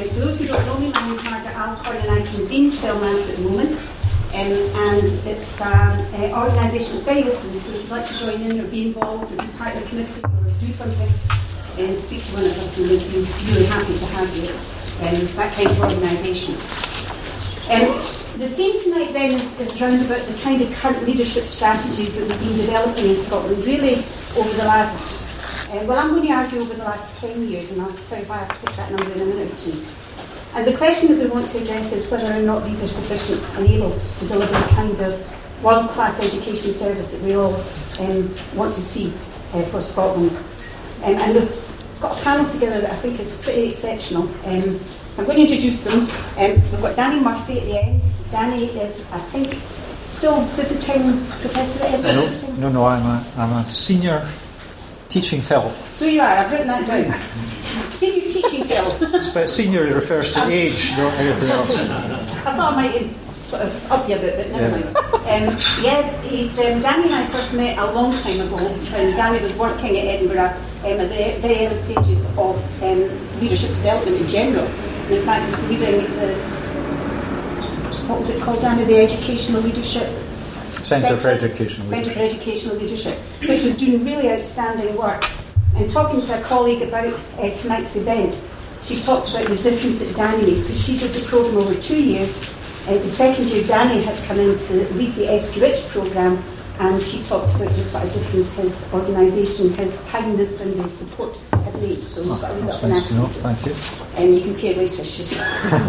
For those who don't know me, my name is Margaret Alcorn and I convene CELMAS at the moment. And it's an organisation that's very open, so if you'd like to join in or be involved or be part of the committee or do something, speak to one of us and we'd be really happy to have you. It's that kind of organisation. The theme tonight then is round about the kind of current leadership strategies that we've been developing in Scotland, really over the last, I'm going to argue over the last 10 years, and I'll tell you why I'll pick that number in a minute or two. And the question that we want to address is whether or not these are sufficient and able to deliver the kind of world-class education service that we all want to see for Scotland. And we've got a panel together that I think is pretty exceptional. So I'm going to introduce them. We've got Danny Murphy at the end. Danny is, I think, still visiting professor at Edinburgh? No, I'm a senior teaching fellow. So you are, I've written that down. Senior teaching fellow. But senior refers to age, not anything else. I thought I might sort of up you a bit, but never mind. Danny and I first met a long time ago when Danny was working at Edinburgh at the very early stages of leadership development in general. And in fact, he was leading this, what was it called, Danny? The Educational Leadership Centre for Educational Leadership, which was doing really outstanding work. And talking to a colleague about tonight's event, she talked about the difference that Danny made, because she did the programme over 2 years. The second year, Danny had come in to lead the SQH programme, and she talked about just what a difference his organisation, his kindness and his support had made. So we've got a that's nice to know, thank you. And you can pay later, she said.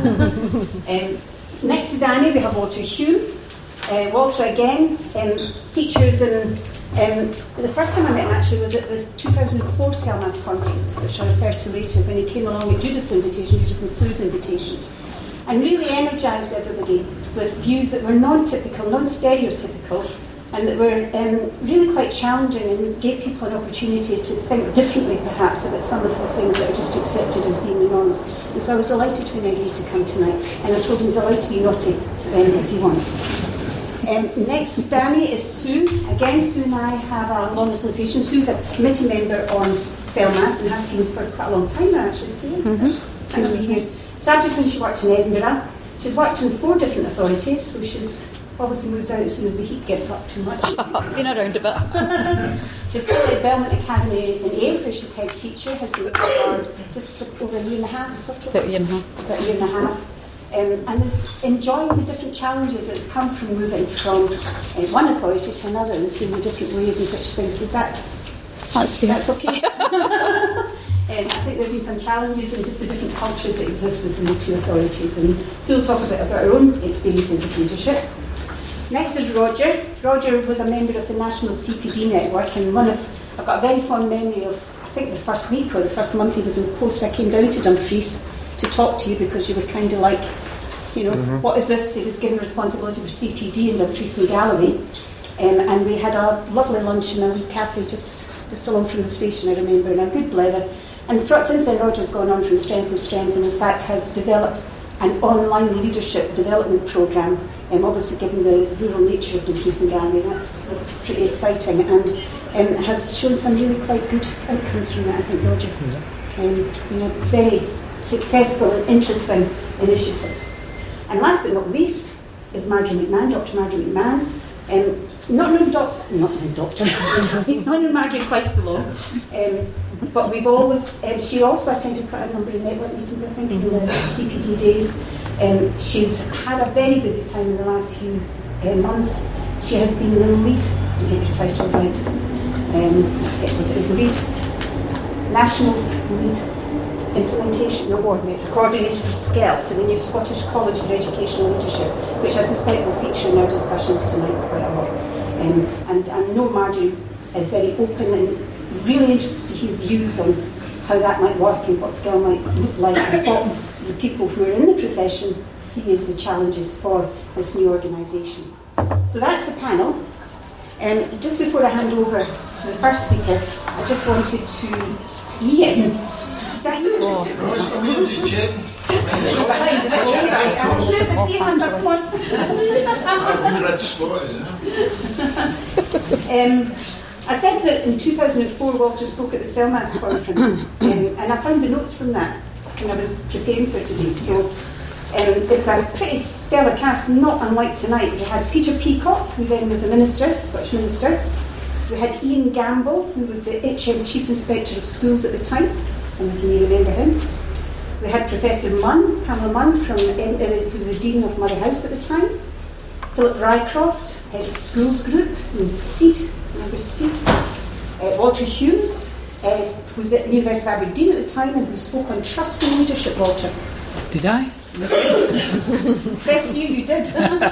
Next to Danny, we have Walter Hume. Walter, again, features in... the first time I met him actually was at the 2004 CELMAS conference, which I referred to later, when he came along at Judith McClue's invitation, and really energised everybody with views that were non-typical, non-stereotypical, and that were really quite challenging and gave people an opportunity to think differently perhaps about some of the things that are just accepted as being the norms. And so I was delighted when he agreed to come tonight, and I told him he's allowed to be naughty if he wants. Next to Danny is Sue. Again, Sue and I have a long association. Sue's a committee member on CELMAS and has been for quite a long time now, actually, Sue. Mm-hmm. 20 years. Started when she worked in Edinburgh. She's worked in 4 different authorities, so she's obviously moves out as soon as the heat gets up too much. Been around a bit. She's still at Belmont Academy in Ayr, where she's head teacher, has been for just over a year and a half, sort of. About a year and a half. And is enjoying the different challenges that's come from moving from one authority to another and seeing the different ways in which things is that. That's okay. I think there have been some challenges and just the different cultures that exist within the 2 authorities. And so we'll talk a bit about our own experiences of leadership. Next is Roger. Roger was a member of the National CPD Network, and I've got a very fond memory of, I think, the first week or the first month he was in post. I came down to Dumfries to talk to you because you were kind of like, what is this? He was given responsibility for CPD in Dumfries and Galloway. And we had a lovely lunch in a wee cafe just along from the station, I remember, and a good blether. And since then, Roger's gone on from strength to strength, and in fact has developed an online leadership development programme, obviously given the rural nature of Dumfries and Galloway. That's pretty exciting, and has shown some really quite good outcomes from that, I think, Roger. Very successful and interesting initiative. And last but not least is Marjorie McMahon, Dr. Marjorie McMahon. Not known Marjorie quite so long, but we've always, she also attended quite a number of network meetings, I think, in the CPD days. She's had a very busy time in the last few months. She has been the lead, to get the title right, I forget what it is, lead, national lead implementation coordinator for SCELL, for the new Scottish College for Educational Leadership, which I suspect will feature in our discussions tonight quite a lot. And I know Marjorie is very open and really interested to hear views on how that might work and what SCELL might look like and what the people who are in the profession see as the challenges for this new organisation. So that's the panel. Just before I hand over to the first speaker, I just wanted to... Ian, is that you? No, it's for me, I'm just checking. It's behind, is that all right? Ian, come on. I've read Scott, isn't it? I said that in 2004 Walter spoke at the CELMAS conference, and I found the notes from that when I was preparing for today. So it was a pretty stellar cast, not unlike tonight. We had Peter Peacock, who then was the minister, Scottish minister. We had Ian Gamble, who was the HM Chief Inspector of Schools at the time. Some of you may remember him. We had Professor Munn, Pamela Munn, who was the Dean of Murray House at the time. Philip Rycroft, head of Schools Group, who was SEED, remember SEED. Walter Hughes, who was at the University of Aberdeen at the time and who spoke on trust and leadership, Walter. Did I? Says you did.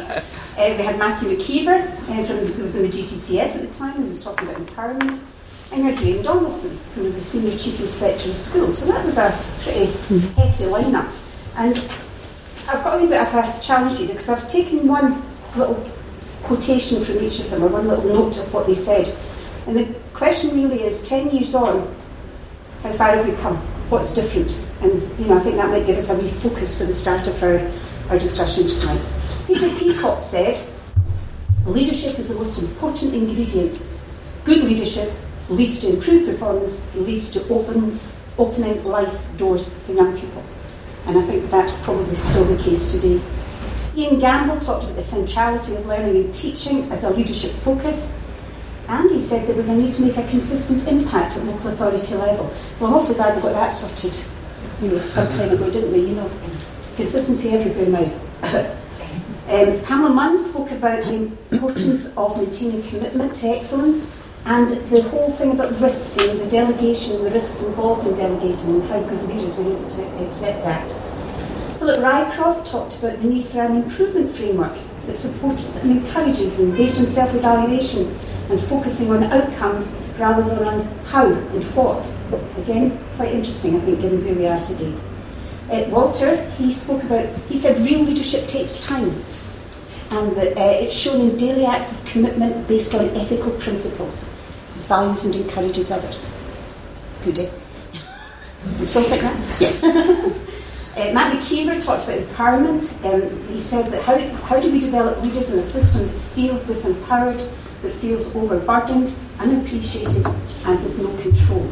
We had Matthew McKeever, who was in the GTCS at the time, and was talking about empowerment. And we had Graham Donaldson, who was the Senior Chief Inspector of Schools. So that was a pretty hefty lineup. And I've got a wee bit of a challenge for you, because I've taken one little quotation from each of them, or one little note of what they said. And the question really is, 10 years on, how far have we come? What's different? And I think that might give us a wee focus for the start of our discussions tonight. Peter Peacock said, leadership is the most important ingredient. Good leadership leads to improved performance, leads to opening life doors for young people. And I think that's probably still the case today. Ian Gamble talked about the centrality of learning and teaching as a leadership focus. And he said there was a need to make a consistent impact at local authority level. Well, I'm awfully glad we got that sorted, some time ago, didn't we? Consistency everywhere now. Pamela Munn spoke about the importance of maintaining commitment to excellence and the whole thing about risk and the delegation and the risks involved in delegating and how good leaders were able to accept that. Philip Rycroft talked about the need for an improvement framework that supports and encourages and based on self-evaluation and focusing on outcomes rather than on how and what. Again, quite interesting, I think, given where we are today. Walter, he said real leadership takes time, and that it's shown in daily acts of commitment based on ethical principles, values and encourages others. Good day. Something like that? Yeah. Matt McKeever talked about empowerment. He said that how do we develop leaders in a system that feels disempowered, that feels overburdened, unappreciated, and with no control?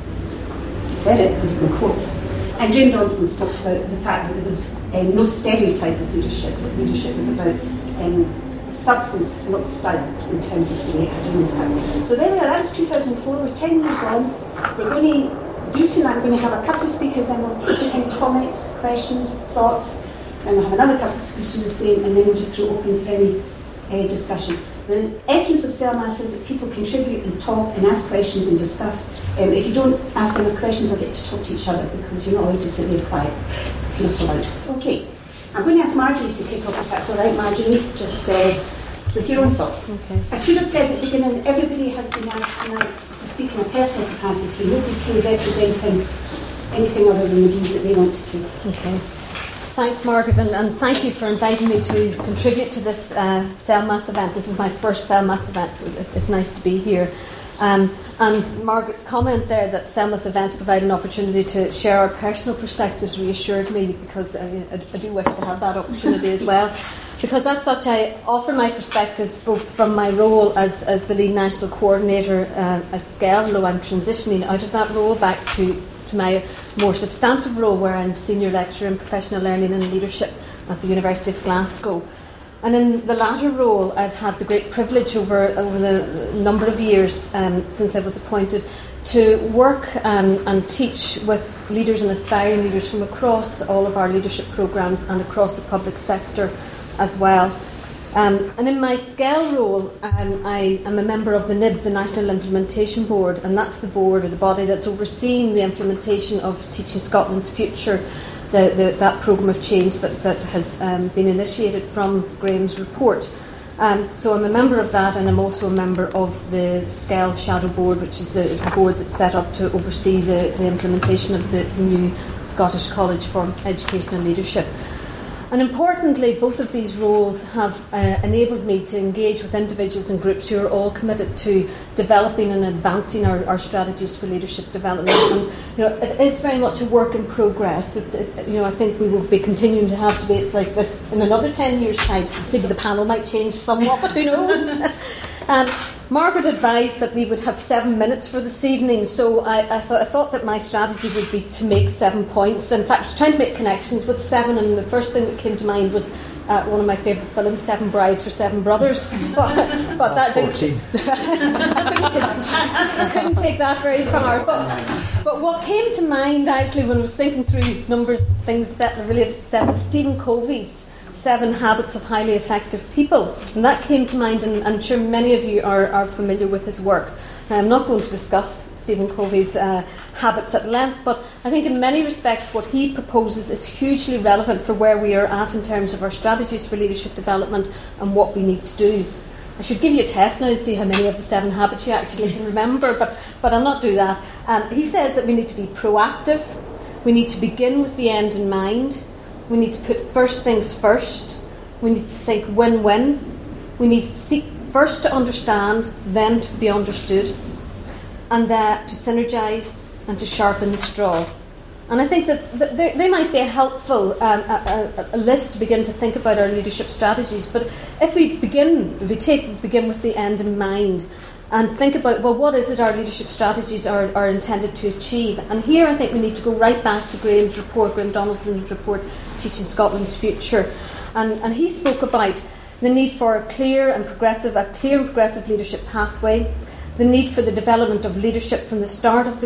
He said it because of the quotes. And Graham Donaldson spoke about the fact that there was no stereotype of leadership, that leadership was about substance, not style, in terms of the way it had an impact. So there we are, that's 2004, we're 10 years on. We're going to do tonight, we're going to have a couple of speakers and we'll take in comments, questions, thoughts, and we'll have another couple of speakers do the same, and then we'll just throw open for any discussion. The essence of CELMAS is that people contribute and talk and ask questions and discuss. If you don't ask enough questions, I'll get to talk to each other because you're not allowed to sit there quiet. You're not allowed. Okay, I'm going to ask Marjorie to kick off if that's all right, Marjorie, just with your own thoughts. Okay. I should have said at the beginning, everybody has been asked tonight to speak in a personal capacity. Nobody's here representing anything other than the views that they want to see. Okay. Thanks, Margaret, and thank you for inviting me to contribute to this CELMAS event. This is my first CELMAS event, so it's nice to be here. And Margaret's comment there that CELMAS events provide an opportunity to share our personal perspectives reassured me, because I do wish to have that opportunity as well. Because as such, I offer my perspectives both from my role as the lead national coordinator as SCEL, although I'm transitioning out of that role back to my more substantive role where I'm Senior Lecturer in Professional Learning and Leadership at the University of Glasgow. And in the latter role, I've had the great privilege over the number of years since I was appointed to work and teach with leaders and aspiring leaders from across all of our leadership programmes and across the public sector as well. And in my SCEL role, I am a member of the NIB, the National Implementation Board, and that's the board or the body that's overseeing the implementation of Teaching Scotland's Future, that programme of change that has been initiated from Graham's report. So I'm a member of that, and I'm also a member of the SCEL Shadow Board, which is the board that's set up to oversee the implementation of the new Scottish College for Education and Leadership. And importantly, both of these roles have enabled me to engage with individuals and groups who are all committed to developing and advancing our strategies for leadership development. And it is very much a work in progress. I think we will be continuing to have debates like this in another 10 years' time. Maybe the panel might change somewhat, but who knows? Margaret advised that we would have 7 minutes for this evening, so I thought that my strategy would be to make 7 points. In fact, I was trying to make connections with 7, and the first thing that came to mind was one of my favourite films, 7 Brides for 7 Brothers. But that 14. I couldn't take that very far. But what came to mind actually when I was thinking through things related to 7, was Stephen Covey's 7 Habits of Highly Effective People, and that came to mind, and I'm sure many of you are familiar with his work. Now, I'm not going to discuss Stephen Covey's habits at length, but I think in many respects what he proposes is hugely relevant for where we are at in terms of our strategies for leadership development and what we need to do. I should give you a test now to see how many of the 7 habits you actually can remember, but I'll not do that. He says that we need to be proactive, we need to begin with the end in mind, we need to put first things first, we need to think win-win, we need to seek first to understand, then to be understood, and to synergise and to sharpen the straw. And I think that they might be a helpful a list to begin to think about our leadership strategies. But if we begin with the end in mind and think about, well, what is it our leadership strategies are intended to achieve? And here I think we need to go right back to Graham Donaldson's report, Teaching Scotland's Future. And he spoke about the need for a clear and progressive leadership pathway, the need for the development of leadership from the start of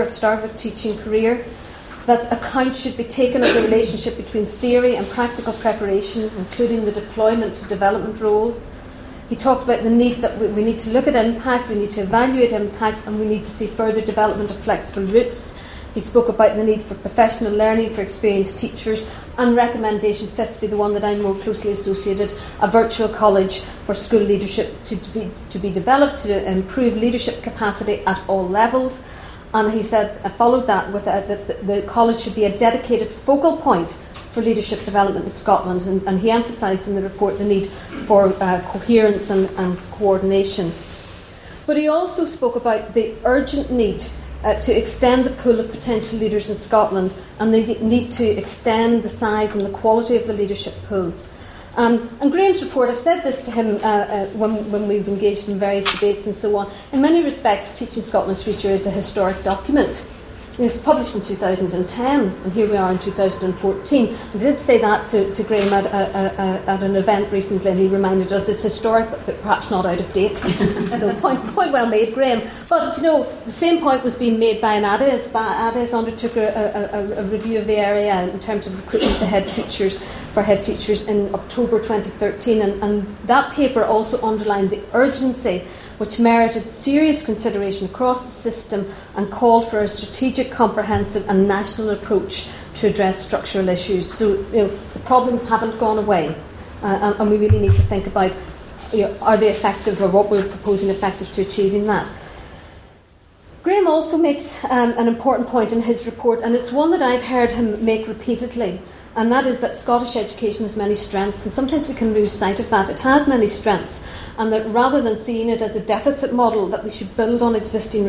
a teaching career, that account should be taken of the relationship between theory and practical preparation, including the deployment to development roles. He talked about the need that we need to look at impact, we need to evaluate impact, and we need to see further development of flexible routes. He spoke about the need for professional learning for experienced teachers, and recommendation 50, the one that I'm more closely associated, a virtual college for school leadership to be developed to improve leadership capacity at all levels. And he said, followed that with that the college should be a dedicated focal point for leadership development in Scotland, and he emphasised in the report the need for coherence and coordination. But he also spoke about the urgent need to extend the pool of potential leaders in Scotland, and the need to extend the size and the quality of the leadership pool. And Graham's report, I've said this to him when we've engaged in various debates and so on, in many respects Teaching Scotland's Future is a historic document. It was published in 2010, and here we are in 2014. I did say that to Graham at an event recently, and he reminded us it's historic, but perhaps not out of date. So point well made, Graham. But the same point was being made by an ADES. ADES undertook a review of the area in terms of recruitment to head teachers in October 2013, and that paper also underlined the urgency which merited serious consideration across the system and called for a strategic, comprehensive and national approach to address structural issues. So the problems haven't gone away, and we really need to think about are they effective, or what we're proposing effective to achieving that. Graham also makes an important point in his report, and it's one that I've heard him make repeatedly, and that is that Scottish education has many strengths, and sometimes we can lose sight of that. It has many strengths, and that rather than seeing it as a deficit model, that we should build on existing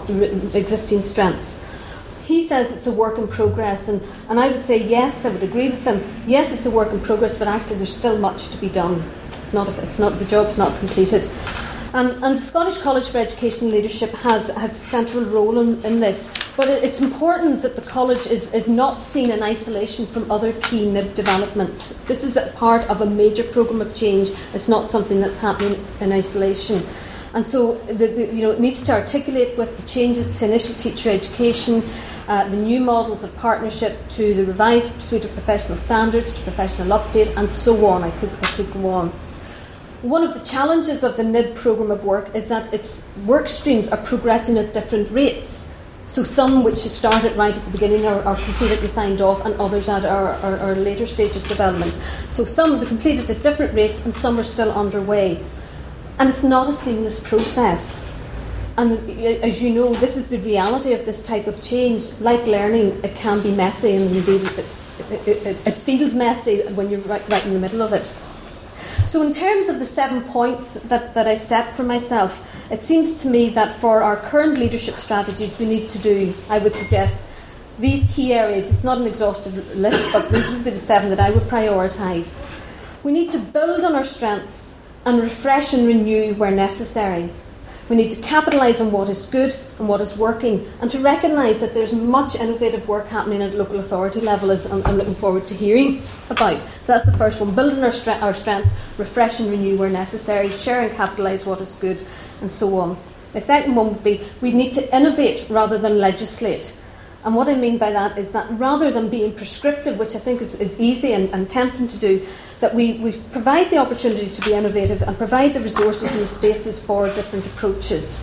strengths. He says it's a work in progress, and I would say yes, I would agree with him. Yes, it's a work in progress, but actually there's still much to be done. The job's not completed. And the Scottish College for Education and Leadership has a central role in this. But it's important that the college is not seen in isolation from other key NIB developments. This is a part of a major programme of change. It's not something that's happening in isolation. And so it needs to articulate with the changes to initial teacher education, the new models of partnership, to the revised suite of professional standards, to professional update, and so on. I could go on. One of the challenges of the NIB programme of work is that its work streams are progressing at different rates. So some which started right at the beginning are completed and signed off, and others at our later stage of development. So some are completed at different rates, and some are still underway. And it's not a seamless process. And as you know, this is the reality of this type of change. Like learning, it can be messy, and indeed it feels messy when you're right in the middle of it. So in terms of the 7 points that I set for myself, it seems to me that for our current leadership strategies we need to do, I would suggest, these key areas. It's not an exhaustive list, but these would be the 7 that I would prioritise. We need to build on our strengths and refresh and renew where necessary. We need to capitalise on what is good and what is working, and to recognise that there's much innovative work happening at local authority level, as I'm looking forward to hearing about. So that's the first one, building our strengths, refresh and renew where necessary, share and capitalise what is good, and so on. The second one would be we need to innovate rather than legislate. And what I mean by that is that rather than being prescriptive, which I think is easy and tempting to do, that we provide the opportunity to be innovative and provide the resources and the spaces for different approaches.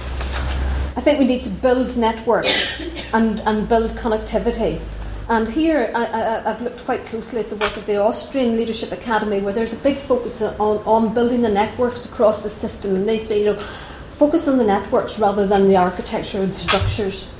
I think we need to build networks and build connectivity. And here I've looked quite closely at the work of the Austrian Leadership Academy, where there's a big focus on building the networks across the system. And they say, focus on the networks rather than the architecture or the structures.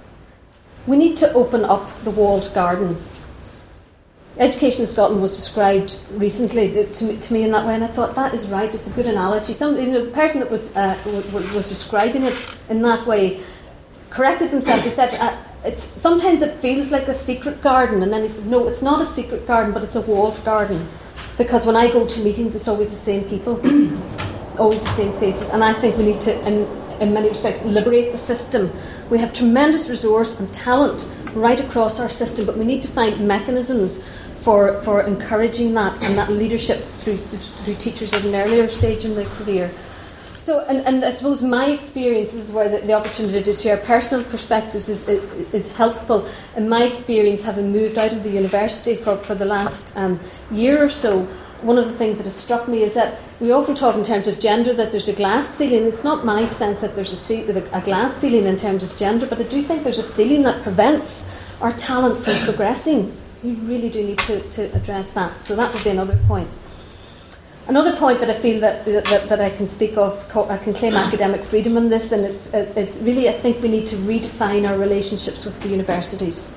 We need to open up the walled garden. Education in Scotland was described recently to me in that way, and I thought that is right. It's a good analogy. The person that was describing it in that way corrected themselves. He said sometimes it feels like a secret garden, and then he said, no, it's not a secret garden, but it's a walled garden, because when I go to meetings, it's always the same people, always the same faces, and I think we need to, in many respects, liberate the system. We have tremendous resource and talent right across our system, but we need to find mechanisms for encouraging that and that leadership through teachers at an earlier stage in their career. So, and I suppose my experiences where the opportunity to share personal perspectives is helpful. In my experience, having moved out of the university for the last year or so, one of the things that has struck me is that we often talk in terms of gender, that there's a glass ceiling. It's not my sense that there's a glass ceiling in terms of gender, but I do think there's a ceiling that prevents our talent from progressing. We really do need to address that. So that would be another point. Another point that I feel that I can speak of, I can claim academic freedom in this, and it's really, I think we need to redefine our relationships with the universities.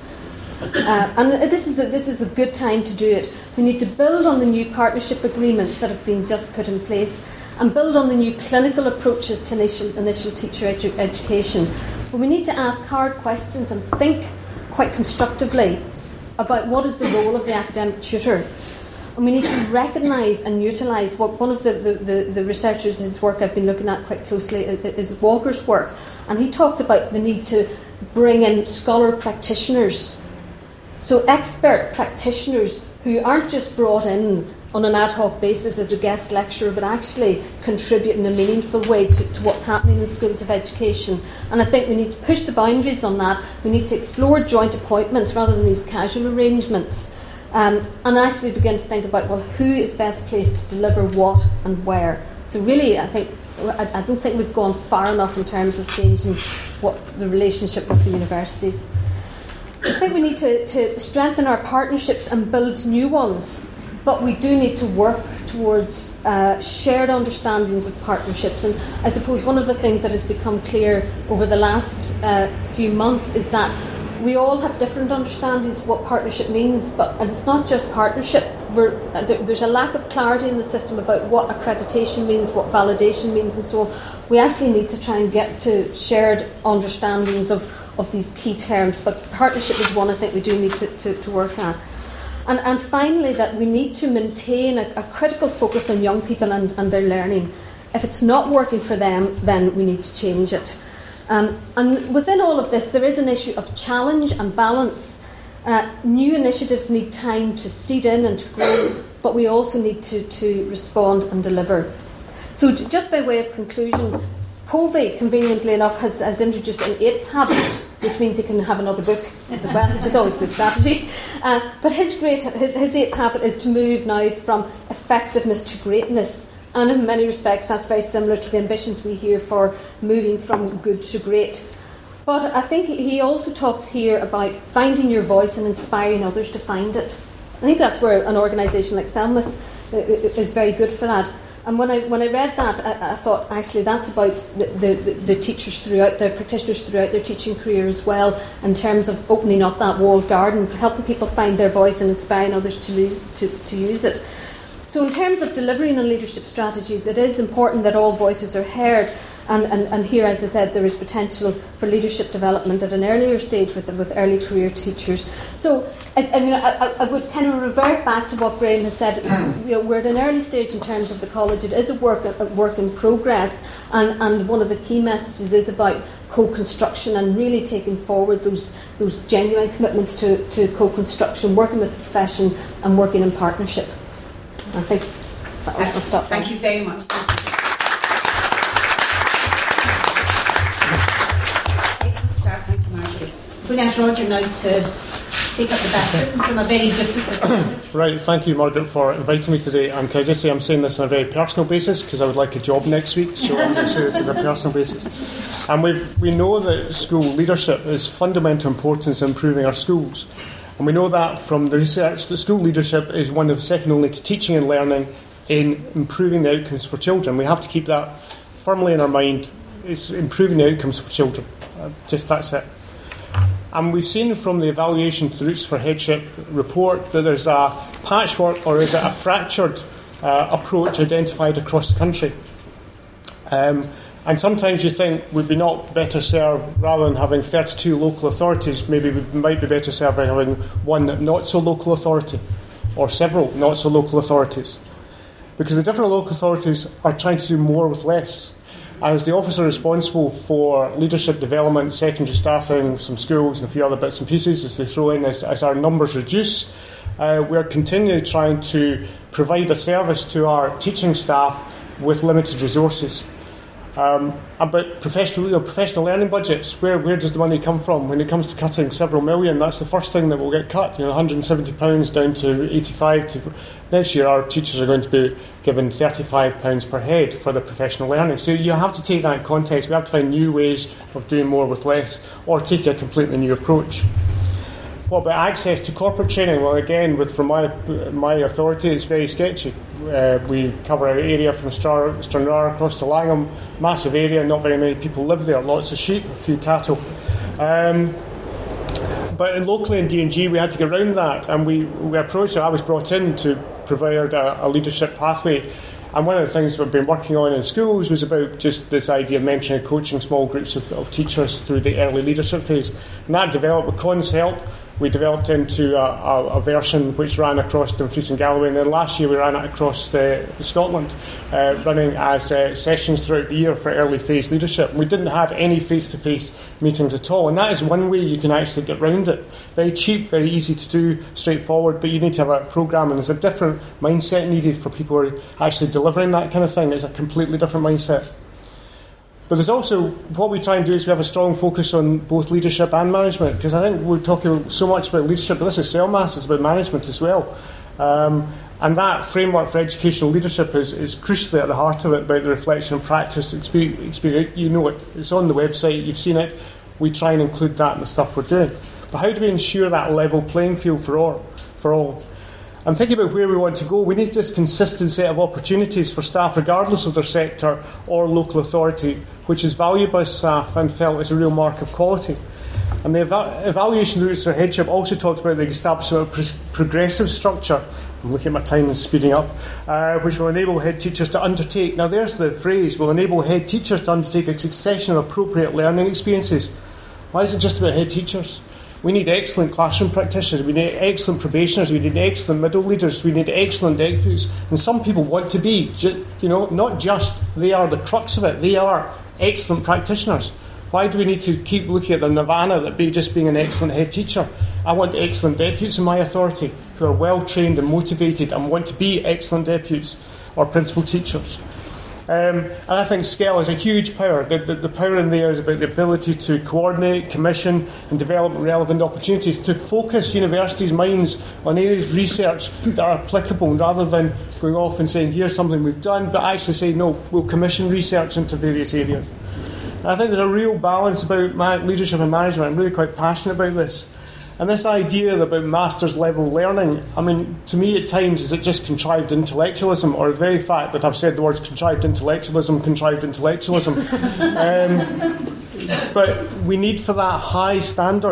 And this is a good time to do it. We need to build on the new partnership agreements that have been just put in place, and build on the new clinical approaches to initial teacher education. But we need to ask hard questions and think quite constructively about what is the role of the academic tutor. And we need to recognise and utilise what one of the researchers in his work I've been looking at quite closely is Walker's work. And he talks about the need to bring in scholar practitioners. So expert practitioners who aren't just brought in on an ad hoc basis as a guest lecturer, but actually contribute in a meaningful way to what's happening in schools of education. And I think we need to push the boundaries on that. We need to explore joint appointments rather than these casual arrangements. And actually begin to think about, well, who is best placed to deliver what and where. So really, I don't think we've gone far enough in terms of changing what the relationship with the universities. I think we need to strengthen our partnerships and build new ones. But we do need to work towards shared understandings of partnerships. And I suppose one of the things that has become clear over the last few months is that we all have different understandings of what partnership means, and it's not just partnership. There's a lack of clarity in the system about what accreditation means, what validation means, and so on. We actually need to try and get to shared understandings of these key terms, but partnership is one I think we do need to work at. And finally, that we need to maintain a critical focus on young people and their learning. If it's not working for them, then we need to change it. And within all of this, there is an issue of challenge and balance. New initiatives need time to seed in and to grow, but we also need to respond and deliver. So just by way of conclusion, Covey, conveniently enough, has introduced an 8th habit, which means he can have another book as well, which is always a good strategy. But his 8th habit is to move now from effectiveness to greatness. And in many respects, that's very similar to the ambitions we hear for moving from good to great. But I think he also talks here about finding your voice and inspiring others to find it. I think that's where an organisation like Selmas is very good for that. And when I read that, I thought, actually, that's about the teachers throughout, their practitioners throughout their teaching career as well, in terms of opening up that walled garden, helping people find their voice and inspiring others to use it. So in terms of delivering on leadership strategies, it is important that all voices are heard. And here, as I said, there is potential for leadership development at an earlier stage with early career teachers. So I would kind of revert back to what Brian has said. We're at an early stage in terms of the college. It is a work in progress, and one of the key messages is about co-construction and really taking forward those genuine commitments to co-construction, working with the profession and working in partnership. I think that will stop. Thank you very much. Excellent start, thank you, Marjorie. I'm going to ask Roger now to take up the baton from a very different perspective. Right, thank you, Margaret, for inviting me today. And can I just say I'm saying this on a very personal basis because I would like a job next week, so I'm going to say this as a personal basis. And we know that school leadership is fundamental importance in improving our schools. And we know that from the research that school leadership is one of second only to teaching and learning in improving the outcomes for children. We have to keep that firmly in our mind. It's improving the outcomes for children. Just that's it. And we've seen from the evaluation to the Roots for Headship report that there's a patchwork, or is it a fractured approach identified across the country. And sometimes you think we'd be not better served, rather than having 32 local authorities, maybe we might be better served by having one not so local authority, or several not so local authorities. Because the different local authorities are trying to do more with less. As the officer responsible for leadership development, secondary staffing, some schools and a few other bits and pieces as they throw in as our numbers reduce, we're continually trying to provide a service to our teaching staff with limited resources. About professional learning budgets, where does the money come from? When it comes to cutting several million, that's the first thing that will get cut. £170 down to 85. Next year, our teachers are going to be given £35 per head for the professional learning. So you have to take that in context. We have to find new ways of doing more with less, or take a completely new approach. What about access to corporate training? Well, again, from my authority, it's very sketchy. We cover an area from Stranraer across to Langham, massive area, not very many people live there, lots of sheep, a few cattle. But locally in D&G, we had to get around that, and we approached it. I was brought in to provide a leadership pathway. And one of the things we've been working on in schools was about just this idea of mentoring and coaching small groups of teachers through the early leadership phase. And that developed with Con's help. We developed into a version which ran across Dumfries and Galloway, and then last year we ran it across Scotland, running as sessions throughout the year for early phase leadership. We didn't have any face-to-face meetings at all, and that is one way you can actually get around it. Very cheap, very easy to do, straightforward, but you need to have a programme, and there's a different mindset needed for people who are actually delivering that kind of thing. It's a completely different mindset. But there's also, what we try and do is we have a strong focus on both leadership and management, because I think we're talking so much about leadership, but this is CELMAS, it's about management as well. And that framework for educational leadership is crucially at the heart of it, about the reflection and practice experience. You know it, it's on the website, you've seen it. We try and include that in the stuff we're doing. But how do we ensure that level playing field for all? I'm thinking about where we want to go. We need this consistent set of opportunities for staff, regardless of their sector or local authority, which is valued by staff and felt as a real mark of quality. And the evaluation of Roots for Headship also talks about the establishment of progressive structure. I'm looking at my time and speeding up, which will enable head teachers to undertake. Now, there's the phrase: will enable head teachers to undertake a succession of appropriate learning experiences. Why is it just about head teachers? We need excellent classroom practitioners, we need excellent probationers, we need excellent middle leaders, we need excellent deputies. And some people want to be, not just they are the crux of it, they are excellent practitioners. Why do we need to keep looking at the nirvana that just being an excellent head teacher? I want excellent deputies in my authority who are well trained and motivated and want to be excellent deputies or principal teachers. And I think scale is a huge power. The power in there is about the ability to coordinate, commission and develop relevant opportunities, to focus universities' minds on areas of research that are applicable, rather than going off and saying, here's something we've done, but actually say, no, we'll commission research into various areas. And I think there's a real balance about leadership and management. I'm really quite passionate about this. And this idea about master's level learning, I mean, to me at times, is it just contrived intellectualism, or the very fact that I've said the words contrived intellectualism. But we need for that high standard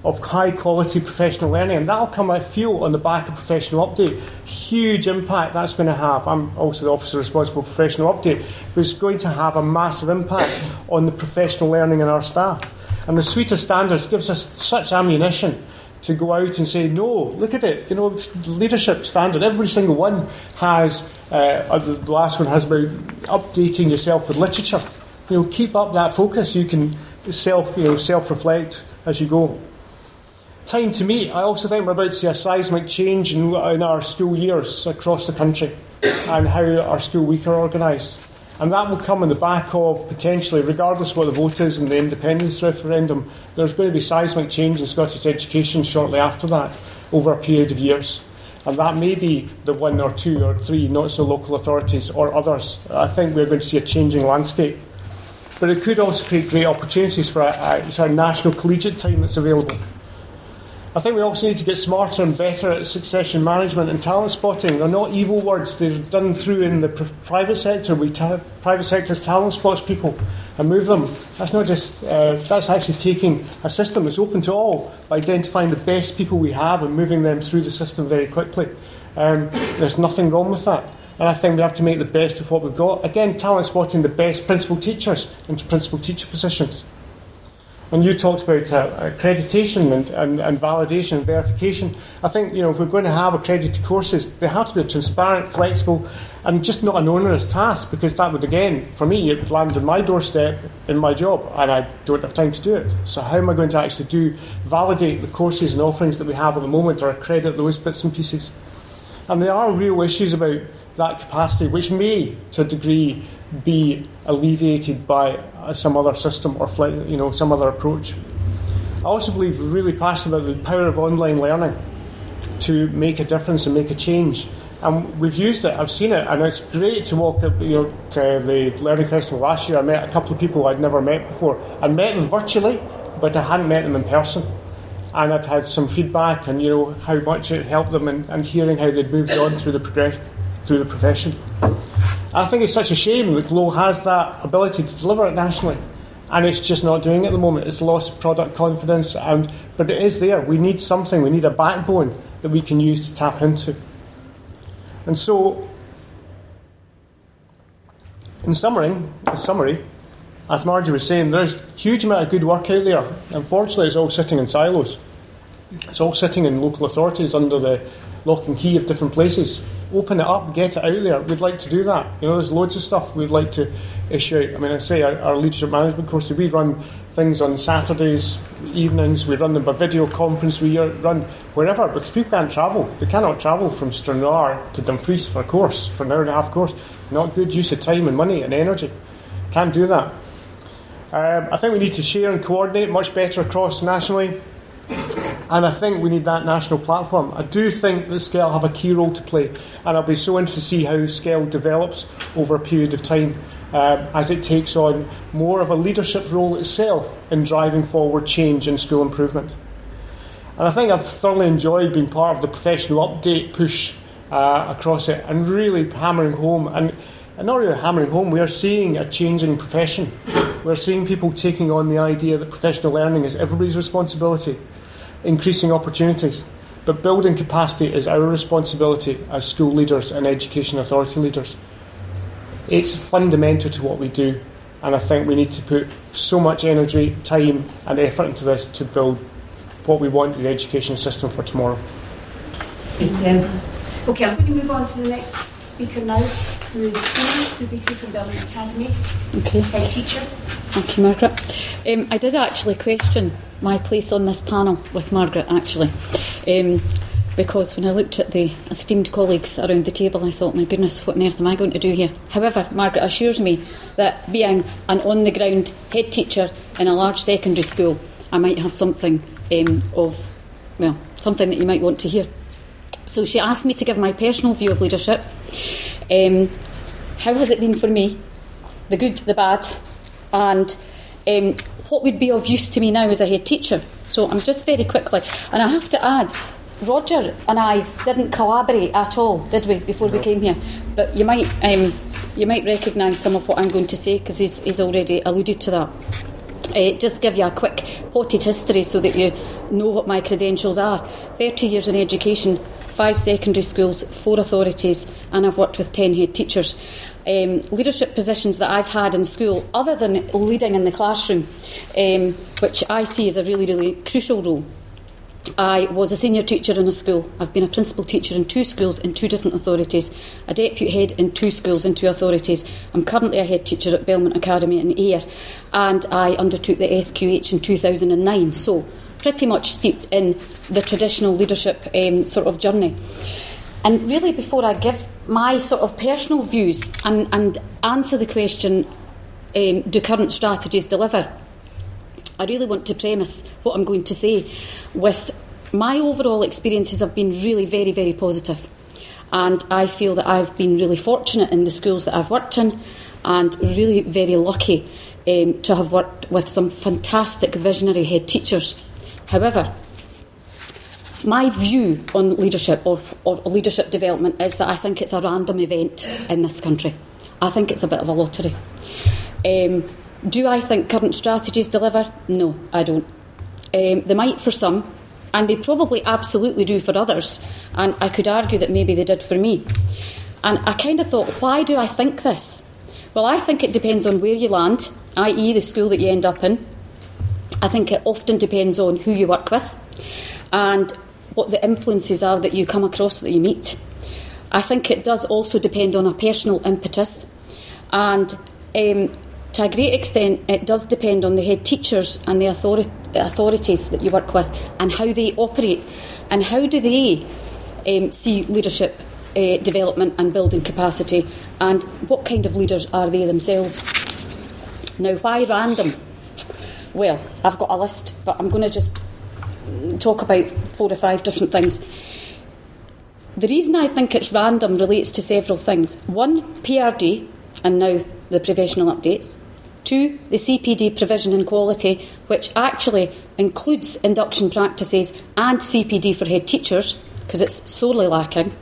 of high quality professional learning, and that'll come, I feel, on the back of Professional Update. Huge impact that's going to have. I'm also the Officer responsible for Professional Update, but it's going to have a massive impact on the professional learning in our staff. And the suite of standards gives us such ammunition to go out and say, no, look at it, leadership standard, every single one has, the last one has about updating yourself with literature. Keep up that focus. You can self-reflect as you go. Time to meet. I also think we're about to see a seismic change in our school years across the country and how our school week are organised. And that will come on the back of, potentially, regardless of what the vote is in the independence referendum, there's going to be seismic change in Scottish education shortly after that, over a period of years. And that may be the 1 or 2 or 3 not-so-local authorities or others. I think we're going to see a changing landscape. But it could also create great opportunities for a national collegiate time that's available. I think we also need to get smarter and better at succession management and talent spotting. They're not evil words. They're done through in the private sector. Private sector's talent spots people and move them. That's not just, that's actually taking a system that's open to all, by identifying the best people we have and moving them through the system very quickly. There's nothing wrong with that. And I think we have to make the best of what we've got. Again, talent spotting the best principal teachers into principal teacher positions. And you talked about accreditation and validation and verification. I think, if we're going to have accredited courses, they have to be transparent, flexible, and just not an onerous task, because that would, again, for me, it would land on my doorstep in my job, and I don't have time to do it. So how am I going to actually validate the courses and offerings that we have at the moment, or accredit those bits and pieces? And there are real issues about that capacity, which may, to a degree, be alleviated by some other system or some other approach. I also believe we're really passionate about the power of online learning to make a difference and make a change. And we've used it, I've seen it, and it's great to walk up, to the Learning Festival last year. I met a couple of people I'd never met before. I met them virtually, but I hadn't met them in person. And I'd had some feedback and, how much it helped them, and hearing how they'd moved on through the profession. I think it's such a shame that Glow has that ability to deliver it nationally, and it's just not doing it at the moment. It's lost product confidence, but it is there. We need something. We need a backbone that we can use to tap into. And so, in summary, as Margie was saying, there's a huge amount of good work out there. Unfortunately, it's all sitting in silos. It's all sitting in local authorities under the lock and key of different places. Open it up, get it out there. We'd like to do that. There's loads of stuff we'd like to issue out. I say our leadership management course, we run things on Saturdays, evenings, we run them by video conference, we run wherever, because people can't travel. They cannot travel from Stranraer to Dumfries for a course, for an hour and a half course. Not good use of time and money and energy. Can't do that. I think we need to share and coordinate much better across nationally. And I think we need that national platform. I do think that SCEL have a key role to play, and I'll be so interested to see how SCEL develops over a period of time as it takes on more of a leadership role itself in driving forward change and school improvement. And I think I've thoroughly enjoyed being part of the Professional Update push across it, and really hammering home, and not really hammering home, we are seeing a changing profession. We're seeing people taking on the idea that professional learning is everybody's responsibility, increasing opportunities. But building capacity is our responsibility as school leaders and education authority leaders. It's fundamental to what we do, and I think we need to put so much energy, time and effort into this to build what we want in the education system for tomorrow. Okay, I'm going to move on to the next speaker now, who is Sue Beattie from Building Academy, head teacher. Thank you, Margaret. I did actually question my place on this panel with Margaret, actually, because when I looked at the esteemed colleagues around the table, I thought, my goodness, what on earth am I going to do here? However, Margaret assures me that being an on-the-ground head teacher in a large secondary school, I might have something something that you might want to hear. So she asked me to give my personal view of leadership. How has it been for me? The good, the bad, and what would be of use to me now as a head teacher. So I'm just very quickly, and I have to add, Roger and I didn't collaborate at all, did we, before we came here? But you might recognise some of what I'm going to say, because he's already alluded to that. Just give you a quick potted history so that you know what my credentials are. 30 years in education, 5 secondary schools, 4 authorities, and I've worked with 10 head teachers. Leadership positions that I've had in school, other than leading in the classroom, which I see as a really, really crucial role. I was a senior teacher in a school. I've been a principal teacher in 2 schools in 2 different authorities, a deputy head in 2 schools in 2 authorities. I'm currently a head teacher at Belmont Academy in Ayr, and I undertook the SQH in 2009, so pretty much steeped in the traditional leadership sort of journey. And really, before I give my sort of personal views and answer the question, do current strategies deliver? I really want to premise what I'm going to say with my overall experiences have been really very, very positive. And I feel that I've been really fortunate in the schools that I've worked in, and really very lucky to have worked with some fantastic visionary head teachers. However, my view on leadership or leadership development is that I think it's a random event in this country. I think it's a bit of a lottery. Do I think current strategies deliver? No, I don't. They might for some, and they probably absolutely do for others, and I could argue that maybe they did for me. And I kind of thought, why do I think this? Well, I think it depends on where you land, i.e. the school that you end up in. I think it often depends on who you work with and what the influences are that you come across, that you meet. I think it does also depend on a personal impetus, and to a great extent it does depend on the head teachers and the authorities that you work with, and how they operate and how do they see leadership development and building capacity, and what kind of leaders are they themselves. Now, why random? Well, I've got a list, but I'm going to just talk about 4 or 5 different things. The reason I think it's random relates to several things. 1, PRD, and now the professional updates. 2, the CPD provision and quality, which actually includes induction practices and CPD for head teachers, because it's sorely lacking.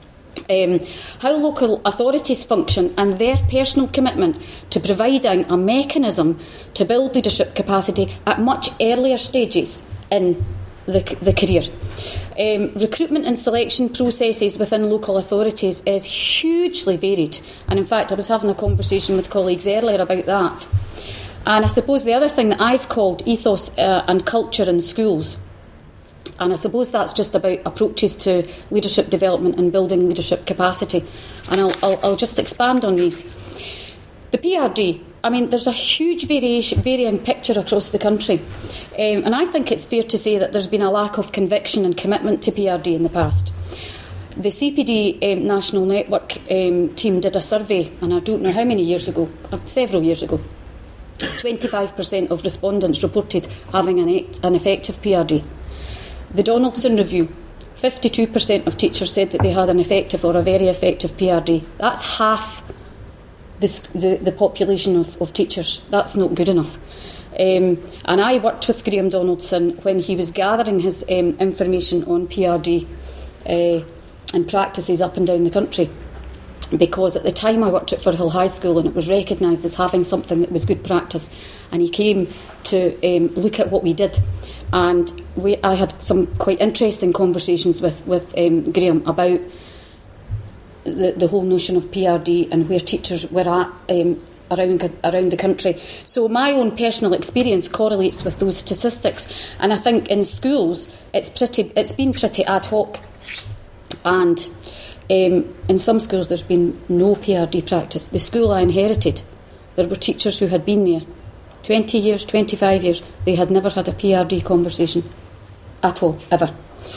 How local authorities function and their personal commitment to providing a mechanism to build leadership capacity at much earlier stages in the career. Recruitment and selection processes within local authorities is hugely varied, and in fact I was having a conversation with colleagues earlier about that. And I suppose the other thing that I've called ethos and culture in schools, and I suppose that's just about approaches to leadership development and building leadership capacity, and I'll just expand on these. The PRD, I mean, there's a huge varying picture across the country, and I think it's fair to say that there's been a lack of conviction and commitment to PRD in the past. The CPD National Network team did a survey, and I don't know how many years ago, several years ago. 25% of respondents reported having an effective PRD. The Donaldson Review, 52% of teachers said that they had an effective or a very effective PRD. That's half the population of teachers. That's not good enough. And I worked with Graham Donaldson when he was gathering his information on PRD and practices up and down the country, because at the time I worked at Firhill High School and it was recognised as having something that was good practice, and he came to look at what we did, and I had some quite interesting conversations with Graham about the whole notion of PRD and where teachers were at around the country. So my own personal experience correlates with those statistics, and I think in schools it's been pretty ad hoc, and in some schools there's been no PRD practice. The school I inherited, there were teachers who had been there 20 years, 25 years, they had never had a PRD conversation at all, ever.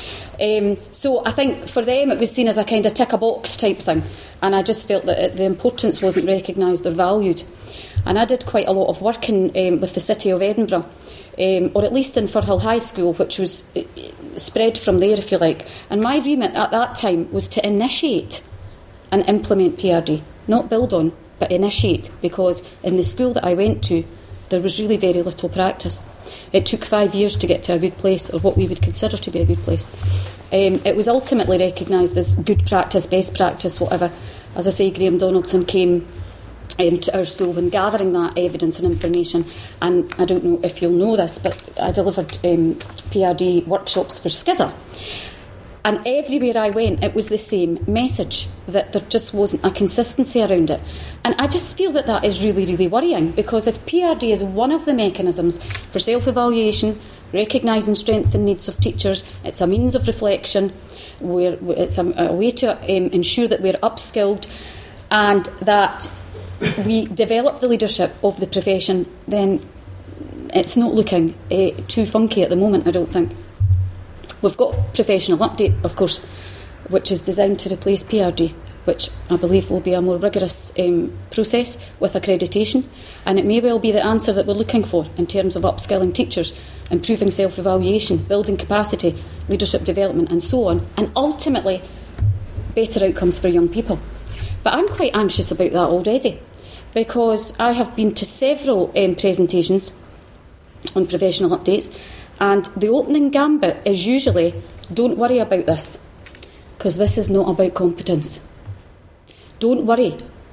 So I think for them it was seen as a kind of tick-a-box type thing, and I just felt that the importance wasn't recognised or valued. And I did quite a lot of work with the City of Edinburgh, or at least in Firhill High School, which was spread from there, if you like. And my remit at that time was to initiate and implement PRD, not build on, but initiate, because in the school that I went to, there was really very little practice. It took 5 years to get to a good place, or what we would consider to be a good place. It was ultimately recognised as good practice, best practice, whatever. As I say, Graham Donaldson came to our school when gathering that evidence and information. And I don't know if you'll know this, but I delivered PRD workshops for SCISA. And everywhere I went, it was the same message, that there just wasn't a consistency around it. And I just feel that that is really, really worrying, because if PRD is one of the mechanisms for self-evaluation, recognising strengths and needs of teachers, it's a means of reflection, it's a way to ensure that we're upskilled and that we develop the leadership of the profession, then it's not looking too funky at the moment, I don't think. We've got Professional Update, of course, which is designed to replace PRD, which I believe will be a more rigorous process with accreditation, and it may well be the answer that we're looking for in terms of upskilling teachers, improving self-evaluation, building capacity, leadership development and so on, and ultimately better outcomes for young people. But I'm quite anxious about that already, because I have been to several presentations on professional updates, and the opening gambit is usually, don't worry about this, because this is not about competence. Don't worry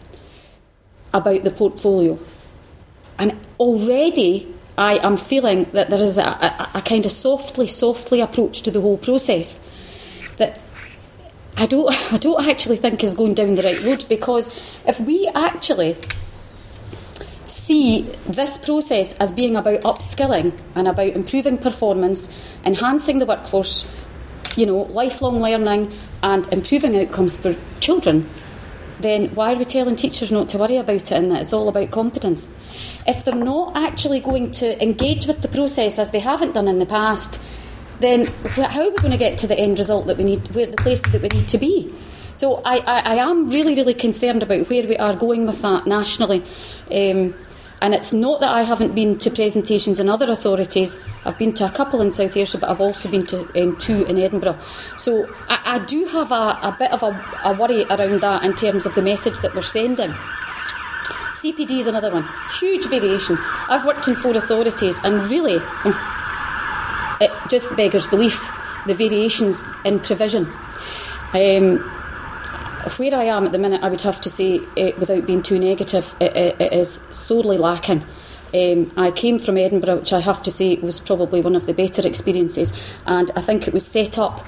about the portfolio. And already I am feeling that there is a kind of softly approach to the whole process that I don't actually think is going down the right road, because if we actually see this process as being about upskilling and about improving performance, enhancing the workforce, lifelong learning and improving outcomes for children, then why are we telling teachers not to worry about it and that it's all about competence? If they're not actually going to engage with the process as they haven't done in the past, then how are we going to get to the end result that we need, the place that we need to be? So I am really, really concerned about where we are going with that nationally. And it's not that I haven't been to presentations in other authorities. I've been to a couple in South Ayrshire, but I've also been to two in Edinburgh. So I do have a bit of a worry around that in terms of the message that we're sending. CPD is another one. Huge variation. I've worked in 4 authorities, and really, it just beggars belief, the variations in provision. Where I am at the minute, I would have to say, without being too negative, it is sorely lacking. I came from Edinburgh, which I have to say was probably one of the better experiences, and I think it was set up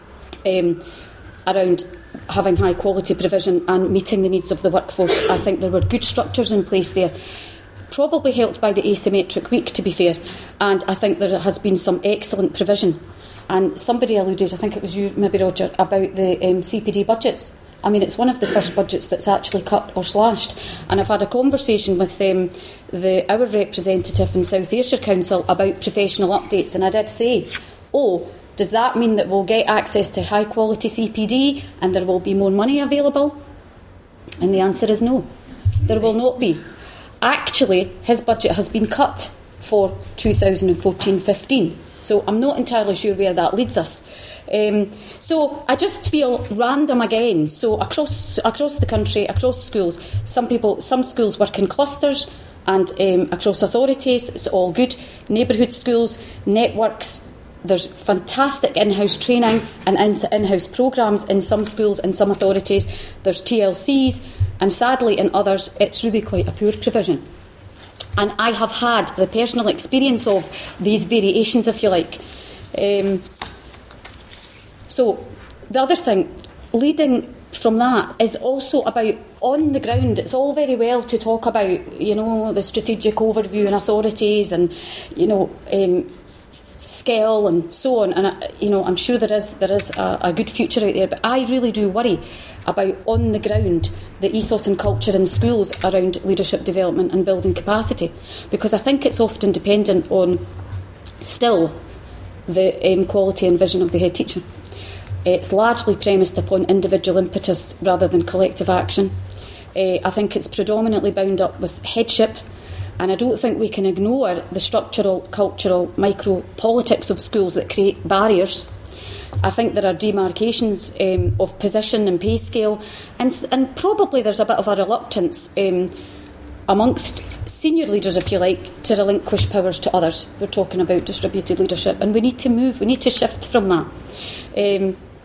around having high quality provision and meeting the needs of the workforce. I think there were good structures in place there, probably helped by the asymmetric week, to be fair, and I think there has been some excellent provision. And somebody alluded, I think it was you, maybe Roger, about the CPD budgets. I mean, it's one of the first budgets that's actually cut or slashed. And I've had a conversation with our representative in South Ayrshire Council about professional updates, and I did say, does that mean that we'll get access to high quality CPD and there will be more money available? And the answer is no, there will not be. Actually, his budget has been cut for 2014-15. So I'm not entirely sure where that leads us. So I just feel random again. So across the country, across schools, some schools work in clusters, and across authorities, it's all good. Neighbourhood schools, networks, there's fantastic in-house training and in-house programmes in some schools and some authorities. There's TLCs, and sadly in others, it's really quite a poor provision. And I have had the personal experience of these variations, if you like. So the other thing, leading from that, is also about on the ground. It's all very well to talk about, the strategic overview and authorities and, scale and so on. And, I'm sure there is a good future out there. But I really do worry about on the ground the ethos and culture in schools around leadership development and building capacity, because I think it's often dependent on still the quality and vision of the head teacher. It's largely premised upon individual impetus rather than collective action. I think it's predominantly bound up with headship, and I don't think we can ignore the structural, cultural, micro-politics of schools that create barriers. I think there are demarcations of position and pay scale, and probably there's a bit of a reluctance amongst senior leaders, if you like, to relinquish powers to others. We're talking about distributed leadership, and we need to shift from that.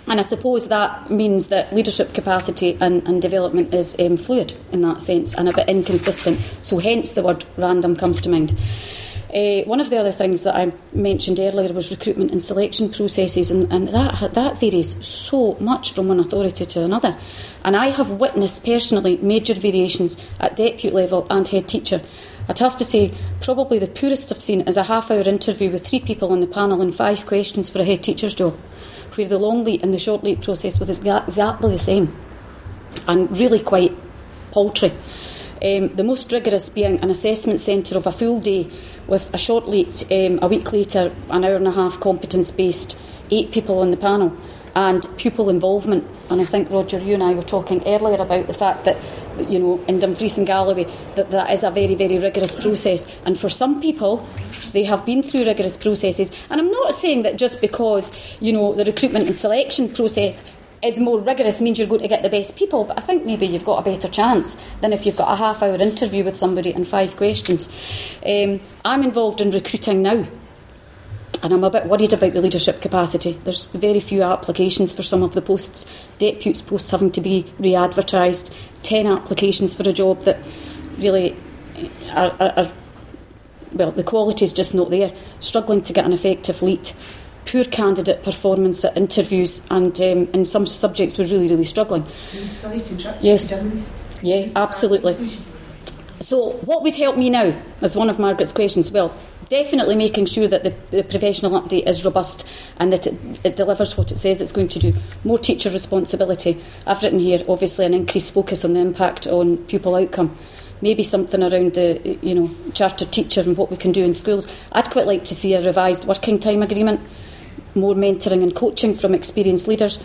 And I suppose that means that leadership capacity and development is fluid in that sense and a bit inconsistent. So hence the word random comes to mind. One of the other things that I mentioned earlier was recruitment and selection processes, and that varies so much from one authority to another. And I have witnessed personally major variations at deputy level and head teacher. I'd have to say probably the poorest I've seen is a half-hour interview with 3 people on the panel and 5 questions for a head teacher's job, where the long late and the short late process was exactly the same and really quite paltry. The most rigorous being an assessment centre of a full day with a short late, a week later, an hour and a half competence-based, 8 people on the panel, and pupil involvement. And I think, Roger, you and I were talking earlier about the fact that, you know, in Dumfries and Galloway, that is a very, very rigorous process. And for some people, they have been through rigorous processes. And I'm not saying that just because, you know, the recruitment and selection process is more rigorous means you're going to get the best people, but I think maybe you've got a better chance than if you've got a half-hour interview with somebody and 5 questions. I'm involved in recruiting now, and I'm a bit worried about the leadership capacity. There's very few applications for some of the posts, deputies posts having to be re-advertised, 10 applications for a job that really are well, the quality is just not there, struggling to get an effective lead. Poor candidate performance at interviews, and in some subjects we're really, really struggling. Sorry to interrupt. Yes. Yeah, absolutely. So what would help me now, as one of Margaret's questions? Well, definitely making sure that the professional update is robust and that it delivers what it says it's going to do. More teacher responsibility. I've written here, obviously, an increased focus on the impact on pupil outcome. Maybe something around the, you know, chartered teacher and what we can do in schools. I'd quite like to see a revised working time agreement, more mentoring and coaching from experienced leaders,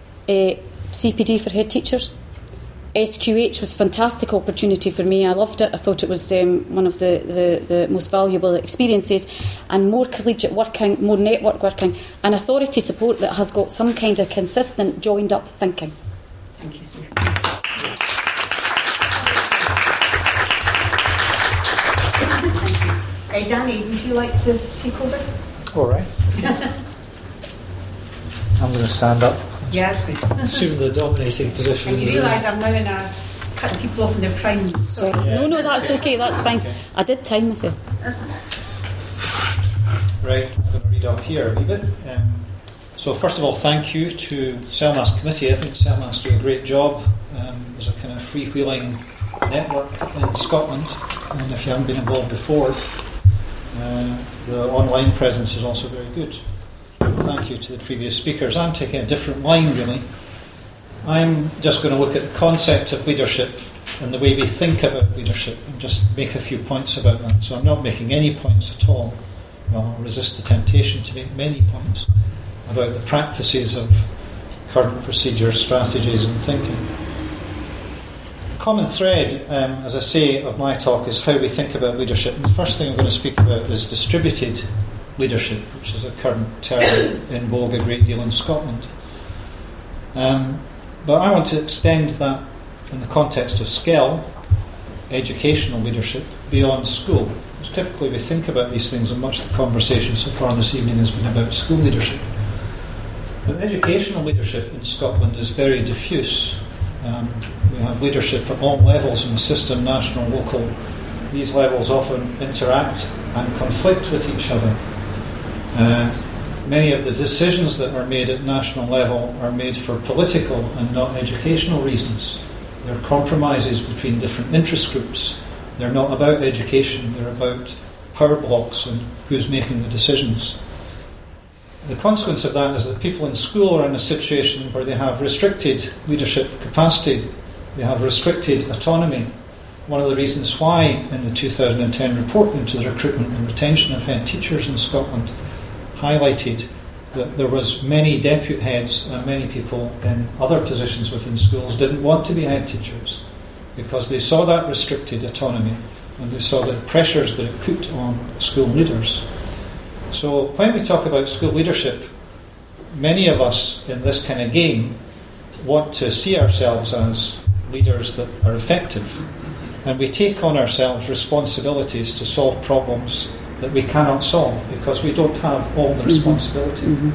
CPD for head teachers. SQH was a fantastic opportunity for me. I loved it. I thought it was one of the most valuable experiences, and more collegiate working, more network working, and authority support that has got some kind of consistent joined up thinking. Thank you, sir. Danny, would you like to take over? All right. I'm going to stand up. Yeah, that's good. Assume the dominating position. And you realise I'm now in a cutting people off in their prime. So. Yeah. No, that's okay, that's fine. Okay. I did time myself. Right, I'm going to read off here a wee bit. So first of all, thank you to CELMAS committee. I think CELMAS do a great job. There's a kind of freewheeling network in Scotland, and if you haven't been involved before, the online presence is also very good. Thank you to the previous speakers. I'm taking a different line, really. I'm just going to look at the concept of leadership and the way we think about leadership and just make a few points about that. So I'm not making any points at all. Well, I'll resist the temptation to make many points about the practices of current procedures, strategies and thinking. The common thread, as I say, of my talk is how we think about leadership. And the first thing I'm going to speak about is distributed leadership, which is a current term in vogue a great deal in Scotland. But I want to extend that in the context of SKEL, educational leadership, beyond school. Because typically we think about these things, and much of the conversation so far this evening has been about school leadership. But educational leadership in Scotland is very diffuse. We have leadership at all levels in the system, national, local. These levels often interact and conflict with each other. Many of the decisions that are made at national level are made for political and not educational reasons. They're compromises between different interest groups. They're not about education, they're about power blocks and who's making the decisions. The consequence of that is that people in school are in a situation where they have restricted leadership capacity, they have restricted autonomy. One of the reasons why in the 2010 report into the recruitment and retention of head teachers in Scotland highlighted that there was many deputy heads and many people in other positions within schools didn't want to be head teachers because they saw that restricted autonomy and they saw the pressures that it put on school leaders. So when we talk about school leadership, many of us in this kind of game want to see ourselves as leaders that are effective, and we take on ourselves responsibilities to solve problems that we cannot solve because we don't have all the responsibility.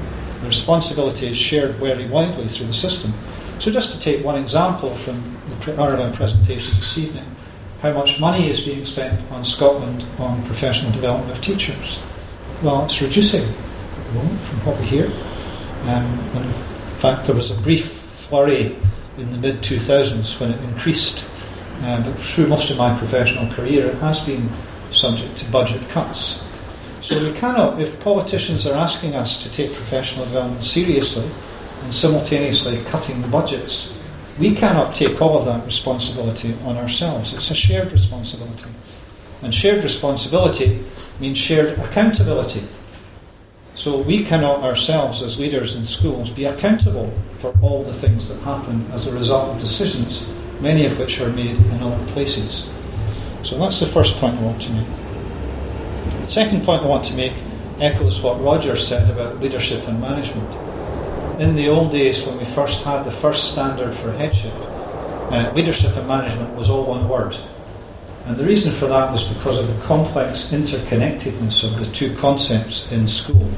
The responsibility is shared very widely through the system. So just to take one example from our presentation this evening, how much money is being spent on Scotland on professional development of teachers? Well, it's reducing at the moment from what we hear. And in fact, there was a brief flurry in the mid-2000s when it increased, but through most of my professional career it has been subject to budget cuts. So we cannot, if politicians are asking us to take professional development seriously and simultaneously cutting the budgets, we cannot take all of that responsibility on ourselves. It's a shared responsibility. And shared responsibility means shared accountability. So we cannot ourselves, as leaders in schools, be accountable for all the things that happen as a result of decisions, many of which are made in other places. So that's the first point I want to make. The second point I want to make echoes what Roger said about leadership and management. In the old days, when we first had the first standard for headship, leadership and management was all one word. And the reason for that was because of the complex interconnectedness of the two concepts in school.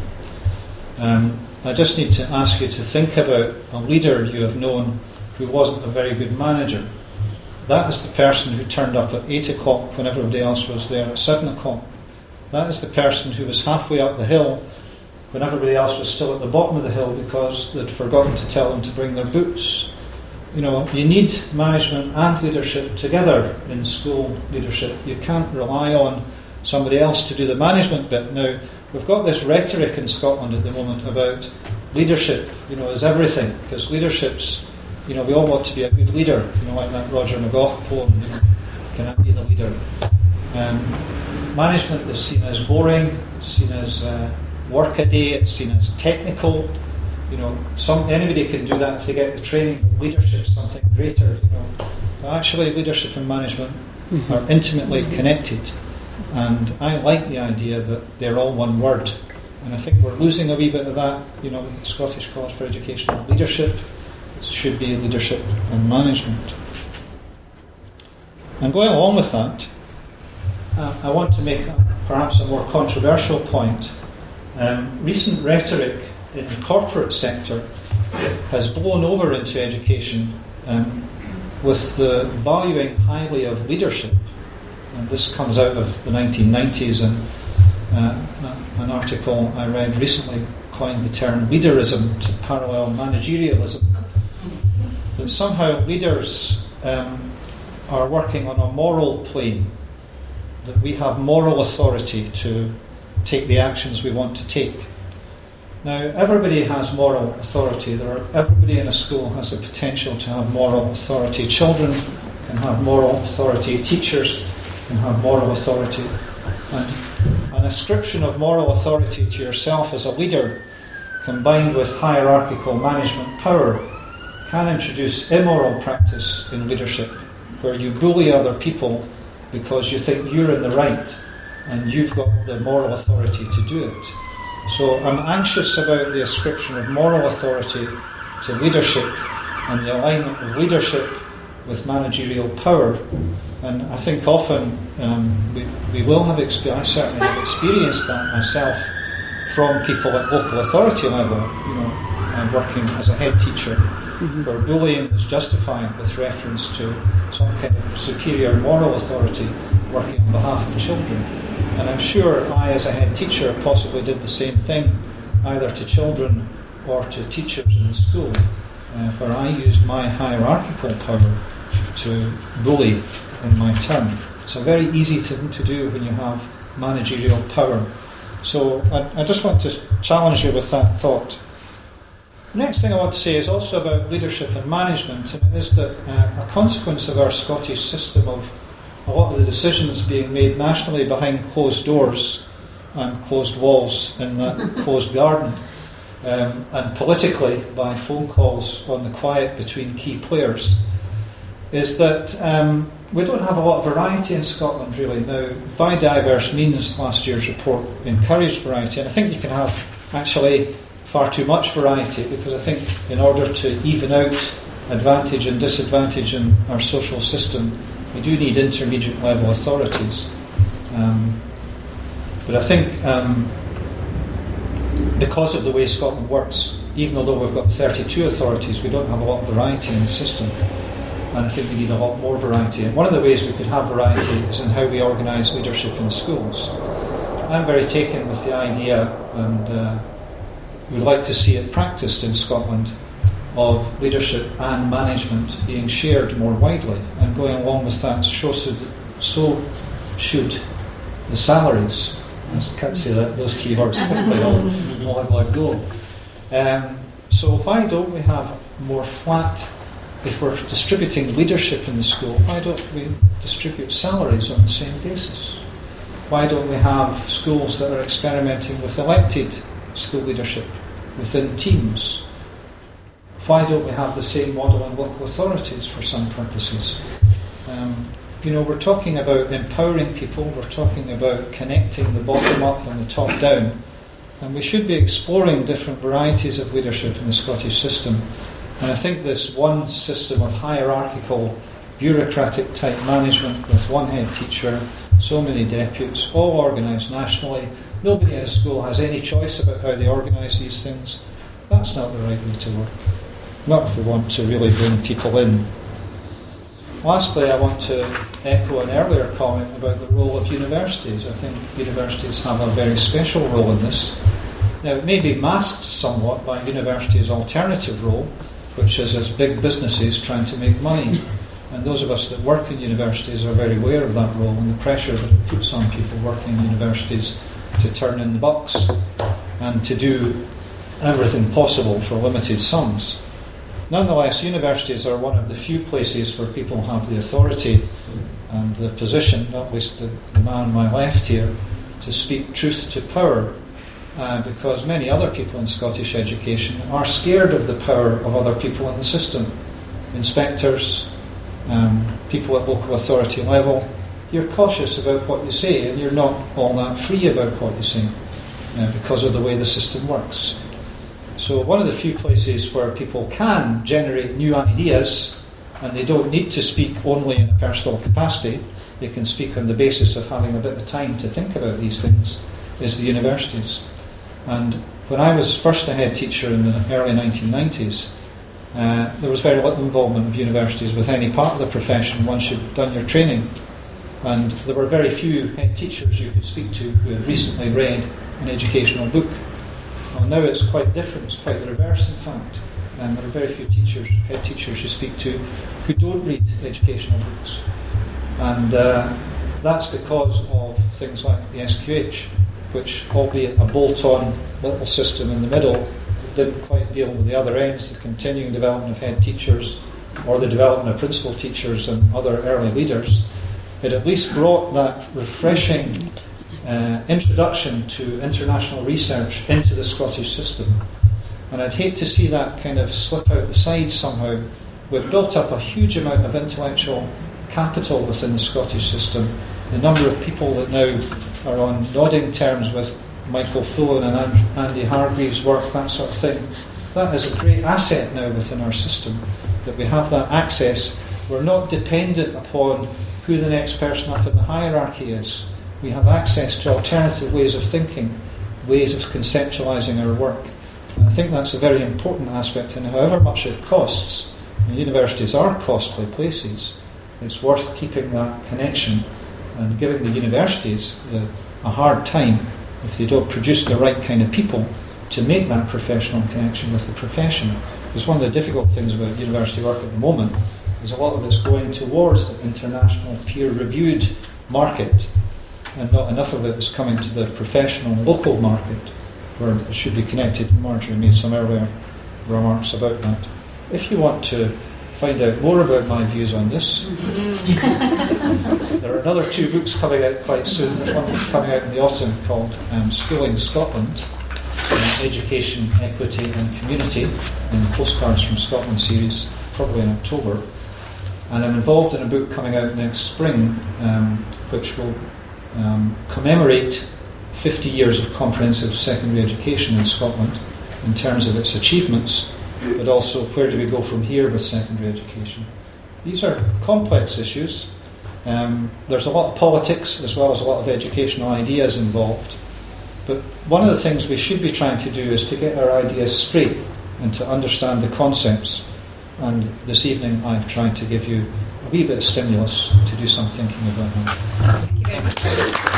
I just need to ask you to think about a leader you have known who wasn't a very good manager. That is the person who turned up at 8 o'clock when everybody else was there at 7 o'clock. That is the person who was halfway up the hill when everybody else was still at the bottom of the hill because they'd forgotten to tell them to bring their boots. You know, you need management and leadership together in school leadership. You can't rely on somebody else to do the management bit. Now, we've got this rhetoric in Scotland at the moment about leadership, is everything, because leadership's, we all want to be a good leader, like that Roger McGough poem, can I be the leader? Management is seen as boring, seen as work-a-day, it's seen as technical. Anybody can do that if they get the training. Leadership's something greater. But actually, leadership and management are intimately connected, and I like the idea that they're all one word. And I think we're losing a wee bit of that. The Scottish College for Educational Leadership should be leadership and management. And going along with that, I want to make perhaps a more controversial point. Recent rhetoric in the corporate sector has blown over into education with the valuing highly of leadership. And this comes out of the 1990s, and an article I read recently coined the term leaderism to parallel managerialism. That somehow leaders are working on a moral plane, that we have moral authority to take the actions we want to take. Now, everybody has moral authority. Everybody in a school has the potential to have moral authority. Children can have moral authority. Teachers can have moral authority. And an ascription of moral authority to yourself as a leader, combined with hierarchical management power, can introduce immoral practice in leadership, where you bully other people because you think you're in the right and you've got the moral authority to do it. So I'm anxious about the ascription of moral authority to leadership and the alignment of leadership with managerial power. And I think often we will have I certainly have experienced that myself from people at local authority level, I'm working as a head teacher, where bullying was justified with reference to some kind of superior moral authority working on behalf of children. And I'm sure I, as a head teacher, possibly did the same thing, either to children or to teachers in the school, where I used my hierarchical power to bully in my turn. It's a very easy thing to do when you have managerial power. So I just want to challenge you with that thought. The next thing I want to say is also about leadership and management, and it is that a consequence of our Scottish system of a lot of the decisions being made nationally behind closed doors and closed walls in that closed garden, and politically by phone calls on the quiet between key players, is that we don't have a lot of variety in Scotland, really. Now, by diverse means, last year's report encouraged variety, and I think you can have actually far too much variety, because I think in order to even out advantage and disadvantage in our social system, we do need intermediate level authorities. But I think because of the way Scotland works, even although we've got 32 authorities, we don't have a lot of variety in the system. And I think we need a lot more variety. And one of the ways we could have variety is in how we organise leadership in schools. I'm very taken with the idea, and would like to see it practised in Scotland, of leadership and management being shared more widely. And going along with that, so should the salaries. I can't say those three words quickly, I'll have a go. So why don't we have more flat, if we're distributing leadership in the school, why don't we distribute salaries on the same basis? Why don't we have schools that are experimenting with elected school leadership within teams? Why don't we have the same model in local authorities for some purposes? We're talking about empowering people, we're talking about connecting the bottom up and the top down, and we should be exploring different varieties of leadership in the Scottish system. And I think this one system of hierarchical, bureaucratic type management with one head teacher, so many deputies, all organised nationally, nobody in a school has any choice about how they organise these things, that's not the right way to work. Not if we want to really bring people in. Lastly, I want to echo an earlier comment about the role of universities. I think universities have a very special role in this. Now, it may be masked somewhat by universities' alternative role, which is as big businesses trying to make money. And those of us that work in universities are very aware of that role and the pressure that it puts on people working in universities to turn in the bucks and to do everything possible for limited sums. Nonetheless, universities are one of the few places where people have the authority and the position, not least the man on my left here, to speak truth to power, because many other people in Scottish education are scared of the power of other people in the system. Inspectors, people at local authority level, you're cautious about what you say and you're not all that free about what you say because of the way the system works. So one of the few places where people can generate new ideas, and they don't need to speak only in a personal capacity, they can speak on the basis of having a bit of time to think about these things, is the universities. And when I was first a head teacher in the early 1990s, there was very little involvement of universities with any part of the profession once you'd done your training. And there were very few head teachers you could speak to who had recently read an educational book. Well, now it's quite different, it's quite the reverse in fact. And there are very few head teachers you speak to who don't read educational books. And that's because of things like the SQH, which, albeit a bolt-on little system in the middle, didn't quite deal with the other ends, the continuing development of head teachers or the development of principal teachers and other early leaders. It at least brought that refreshing introduction to international research into the Scottish system. And I'd hate to see that kind of slip out the side somehow. We've built up a huge amount of intellectual capital within the Scottish system. The number of people that now are on nodding terms with Michael Fullan and Andy Hargreaves' work, that sort of thing, that is a great asset now within our system, that we have that access. We're not dependent upon who the next person up in the hierarchy is. We have access to alternative ways of thinking, ways of conceptualising our work. And I think that's a very important aspect, and however much it costs, and universities are costly places, it's worth keeping that connection and giving the universities a hard time if they don't produce the right kind of people to make that professional connection with the profession. Because one of the difficult things about university work at the moment is a lot of it's going towards the international peer-reviewed market, and not enough of it is coming to the professional local market where it should be connected. Marjorie made some earlier remarks about that. If you want to find out more about my views on this, there are another 2 books coming out quite soon. There's one coming out in the autumn called Schooling Scotland, Education, Equity and Community, in the Postcards from Scotland series, probably in October. And I'm involved in a book coming out next spring, which will commemorate 50 years of comprehensive secondary education in Scotland in terms of its achievements, but also where do we go from here with secondary education. These are complex issues. There's a lot of politics as well as a lot of educational ideas involved. But one of the things we should be trying to do is to get our ideas straight and to understand the concepts. And this evening I've tried to give you a wee bit of stimulus to do some thinking about that. Thank you very much.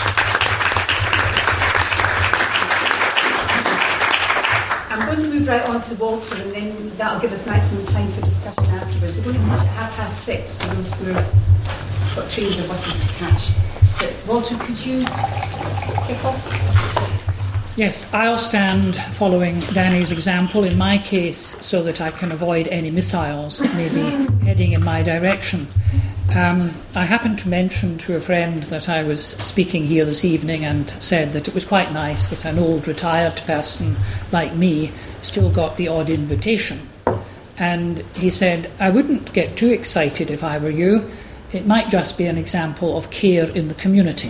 I'm going to move right on to Walter, and then that'll give us maximum time for discussion afterwards. We're going to finish at 6:30 for those who have got trains or buses to catch. But Walter, could you kick off? Yes, I'll stand following Danny's example in my case so that I can avoid any missiles that may be heading in my direction. I happened to mention to a friend that I was speaking here this evening and said that it was quite nice that an old retired person like me still got the odd invitation. And he said, I wouldn't get too excited if I were you. It might just be an example of care in the community.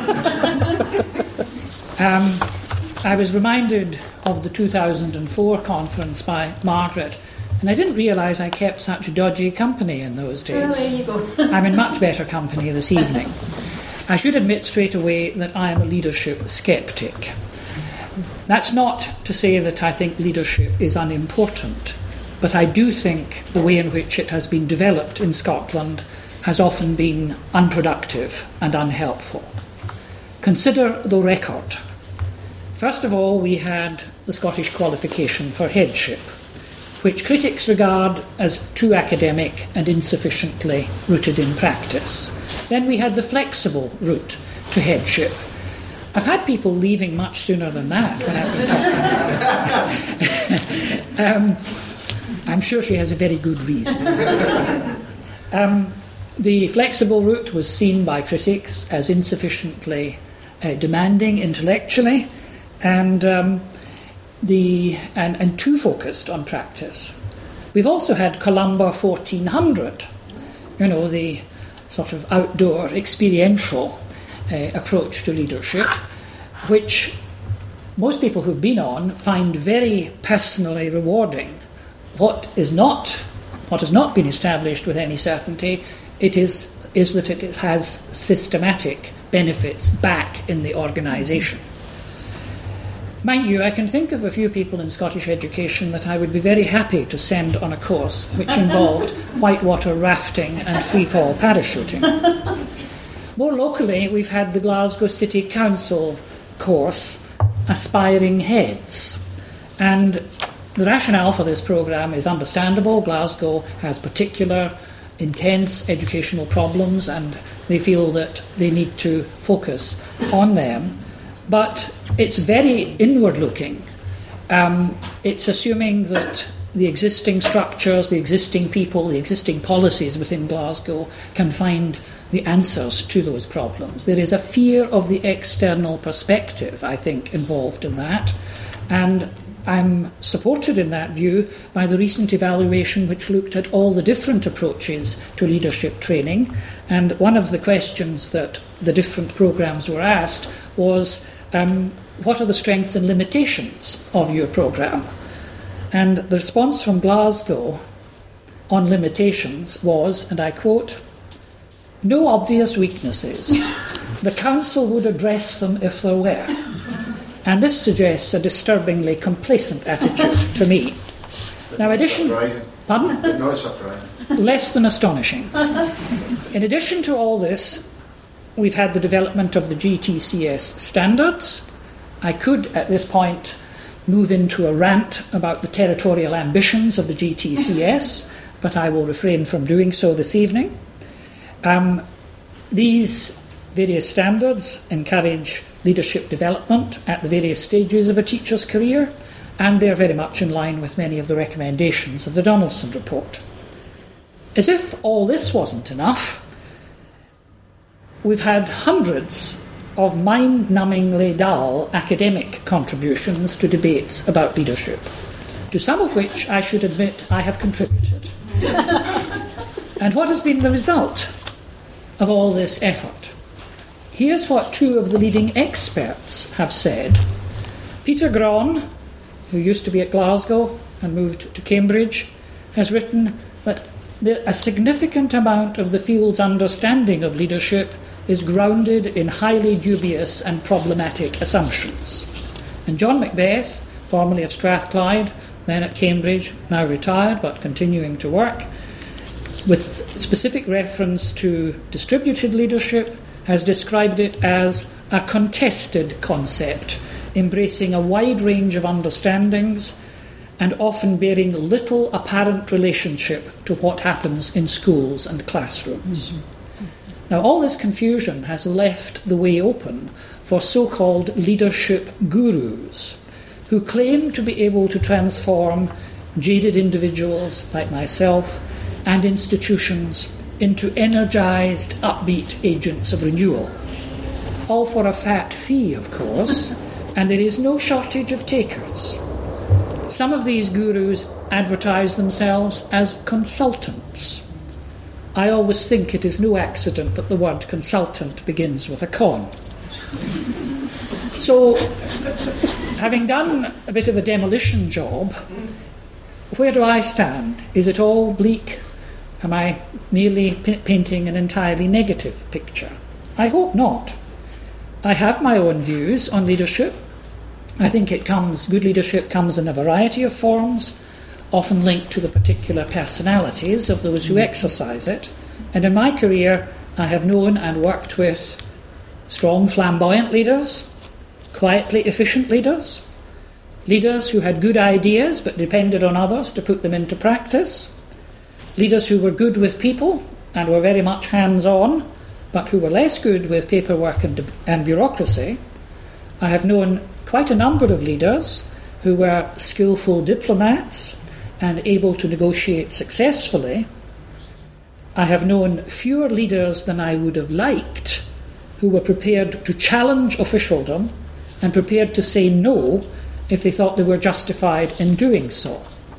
I was reminded of the 2004 conference by Margaret, and I didn't realise I kept such dodgy company in those days. Oh, there you go. I'm in much better company this evening. I should admit straight away that I am a leadership sceptic. That's not to say that I think leadership is unimportant, but I do think the way in which it has been developed in Scotland has often been unproductive and unhelpful. Consider the record. First of all, we had the Scottish qualification for headship, which critics regard as too academic and insufficiently rooted in practice. Then we had the flexible route to headship. I've had people leaving much sooner than that when I've been talking. I'm sure she has a very good reason. The flexible route was seen by critics as insufficiently demanding intellectually and too focused on practice. We've also had Columba 1400, the sort of outdoor experiential approach to leadership, which most people who've been on find very personally rewarding. What has not been established with any certainty is that it has systematic benefits back in the organisation. Mind you, I can think of a few people in Scottish education that I would be very happy to send on a course which involved whitewater rafting and free-fall parachuting. More locally, we've had the Glasgow City Council course, Aspiring Heads. And the rationale for this programme is understandable. Glasgow has particular intense educational problems and they feel that they need to focus on them. But it's very inward-looking. It's assuming that the existing structures, the existing people, the existing policies within Glasgow can find the answers to those problems. There is a fear of the external perspective, I think, involved in that. And I'm supported in that view by the recent evaluation which looked at all the different approaches to leadership training. And one of the questions that the different programmes were asked was, what are the strengths and limitations of your programme? And the response from Glasgow on limitations was, and I quote, no obvious weaknesses. The council would address them if there were. And this suggests a disturbingly complacent attitude to me. Now, Surprising. Pardon? But not surprising. Less than astonishing. In addition to all this, we've had the development of the GTCS standards. I could, at this point, move into a rant about the territorial ambitions of the GTCS, but I will refrain from doing so this evening. These various standards encourage leadership development at the various stages of a teacher's career, and they're very much in line with many of the recommendations of the Donaldson report. As if all this wasn't enough, we've had hundreds of mind-numbingly dull academic contributions to debates about leadership, to some of which I should admit I have contributed. And what has been the result of all this effort? Here's what two of the leading experts have said. Peter Graun, who used to be at Glasgow and moved to Cambridge, has written that a significant amount of the field's understanding of leadership is grounded in highly dubious and problematic assumptions. And John Macbeth, formerly of Strathclyde, then at Cambridge, now retired but continuing to work, with specific reference to distributed leadership, has described it as a contested concept, embracing a wide range of understandings and often bearing little apparent relationship to what happens in schools and classrooms. Now, all this confusion has left the way open for so-called leadership gurus who claim to be able to transform jaded individuals like myself and institutions into energised, upbeat agents of renewal. All for a fat fee, of course, and there is no shortage of takers. Some of these gurus advertise themselves as consultants. I always think it is no accident that the word consultant begins with a con. So, having done a bit of a demolition job, where do I stand? Is it all bleak? Am I merely painting an entirely negative picture? I hope not. I have my own views on leadership. I think good leadership comes in a variety of forms, often linked to the particular personalities of those who exercise it. And in my career, I have known and worked with strong, flamboyant leaders, quietly efficient leaders, leaders who had good ideas but depended on others to put them into practice, leaders who were good with people and were very much hands-on, but who were less good with paperwork and bureaucracy. I have known quite a number of leaders who were skillful diplomats and able to negotiate successfully. I have known fewer leaders than I would have liked who were prepared to challenge officialdom and prepared to say no if they thought they were justified in doing so.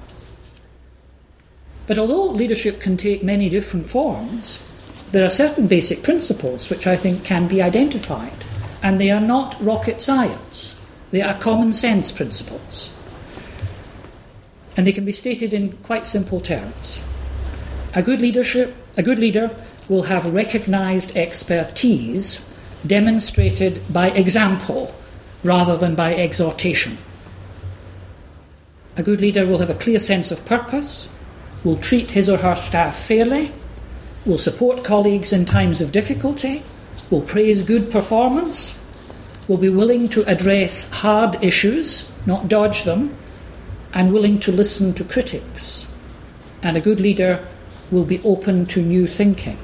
But although leadership can take many different forms, there are certain basic principles which I think can be identified, and they are not rocket science. They are common sense principles. And they can be stated in quite simple terms. A good leader will have recognised expertise demonstrated by example rather than by exhortation. A good leader will have a clear sense of purpose, will treat his or her staff fairly, will support colleagues in times of difficulty, will praise good performance, will be willing to address hard issues, not dodge them, and willing to listen to critics. And a good leader will be open to new thinking.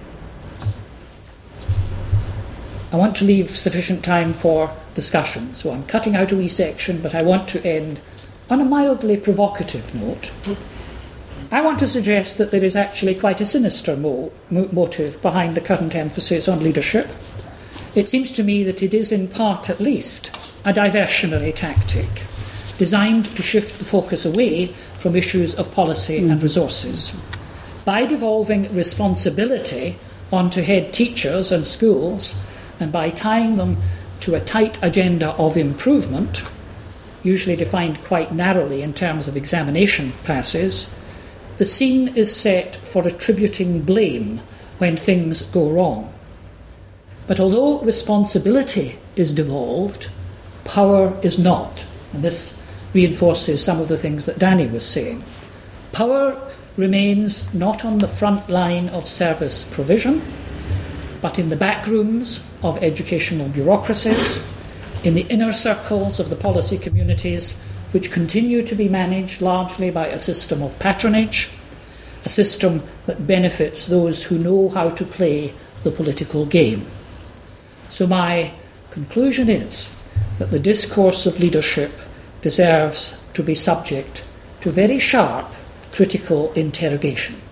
I want to leave sufficient time for discussion, so I'm cutting out a wee section, but I want to end on a mildly provocative note. I want to suggest that there is actually quite a sinister motive behind the current emphasis on leadership. It seems to me that it is, in part at least, a diversionary tactic designed to shift the focus away from issues of policy and resources. By devolving responsibility onto head teachers and schools, and by tying them to a tight agenda of improvement, usually defined quite narrowly in terms of examination passes, the scene is set for attributing blame when things go wrong. But although responsibility is devolved, power is not. And this reinforces some of the things that Danny was saying. Power remains not on the front line of service provision, but in the back rooms of educational bureaucracies, in the inner circles of the policy communities, which continue to be managed largely by a system of patronage, a system that benefits those who know how to play the political game. So my conclusion is that the discourse of leadership deserves to be subject to very sharp critical interrogation.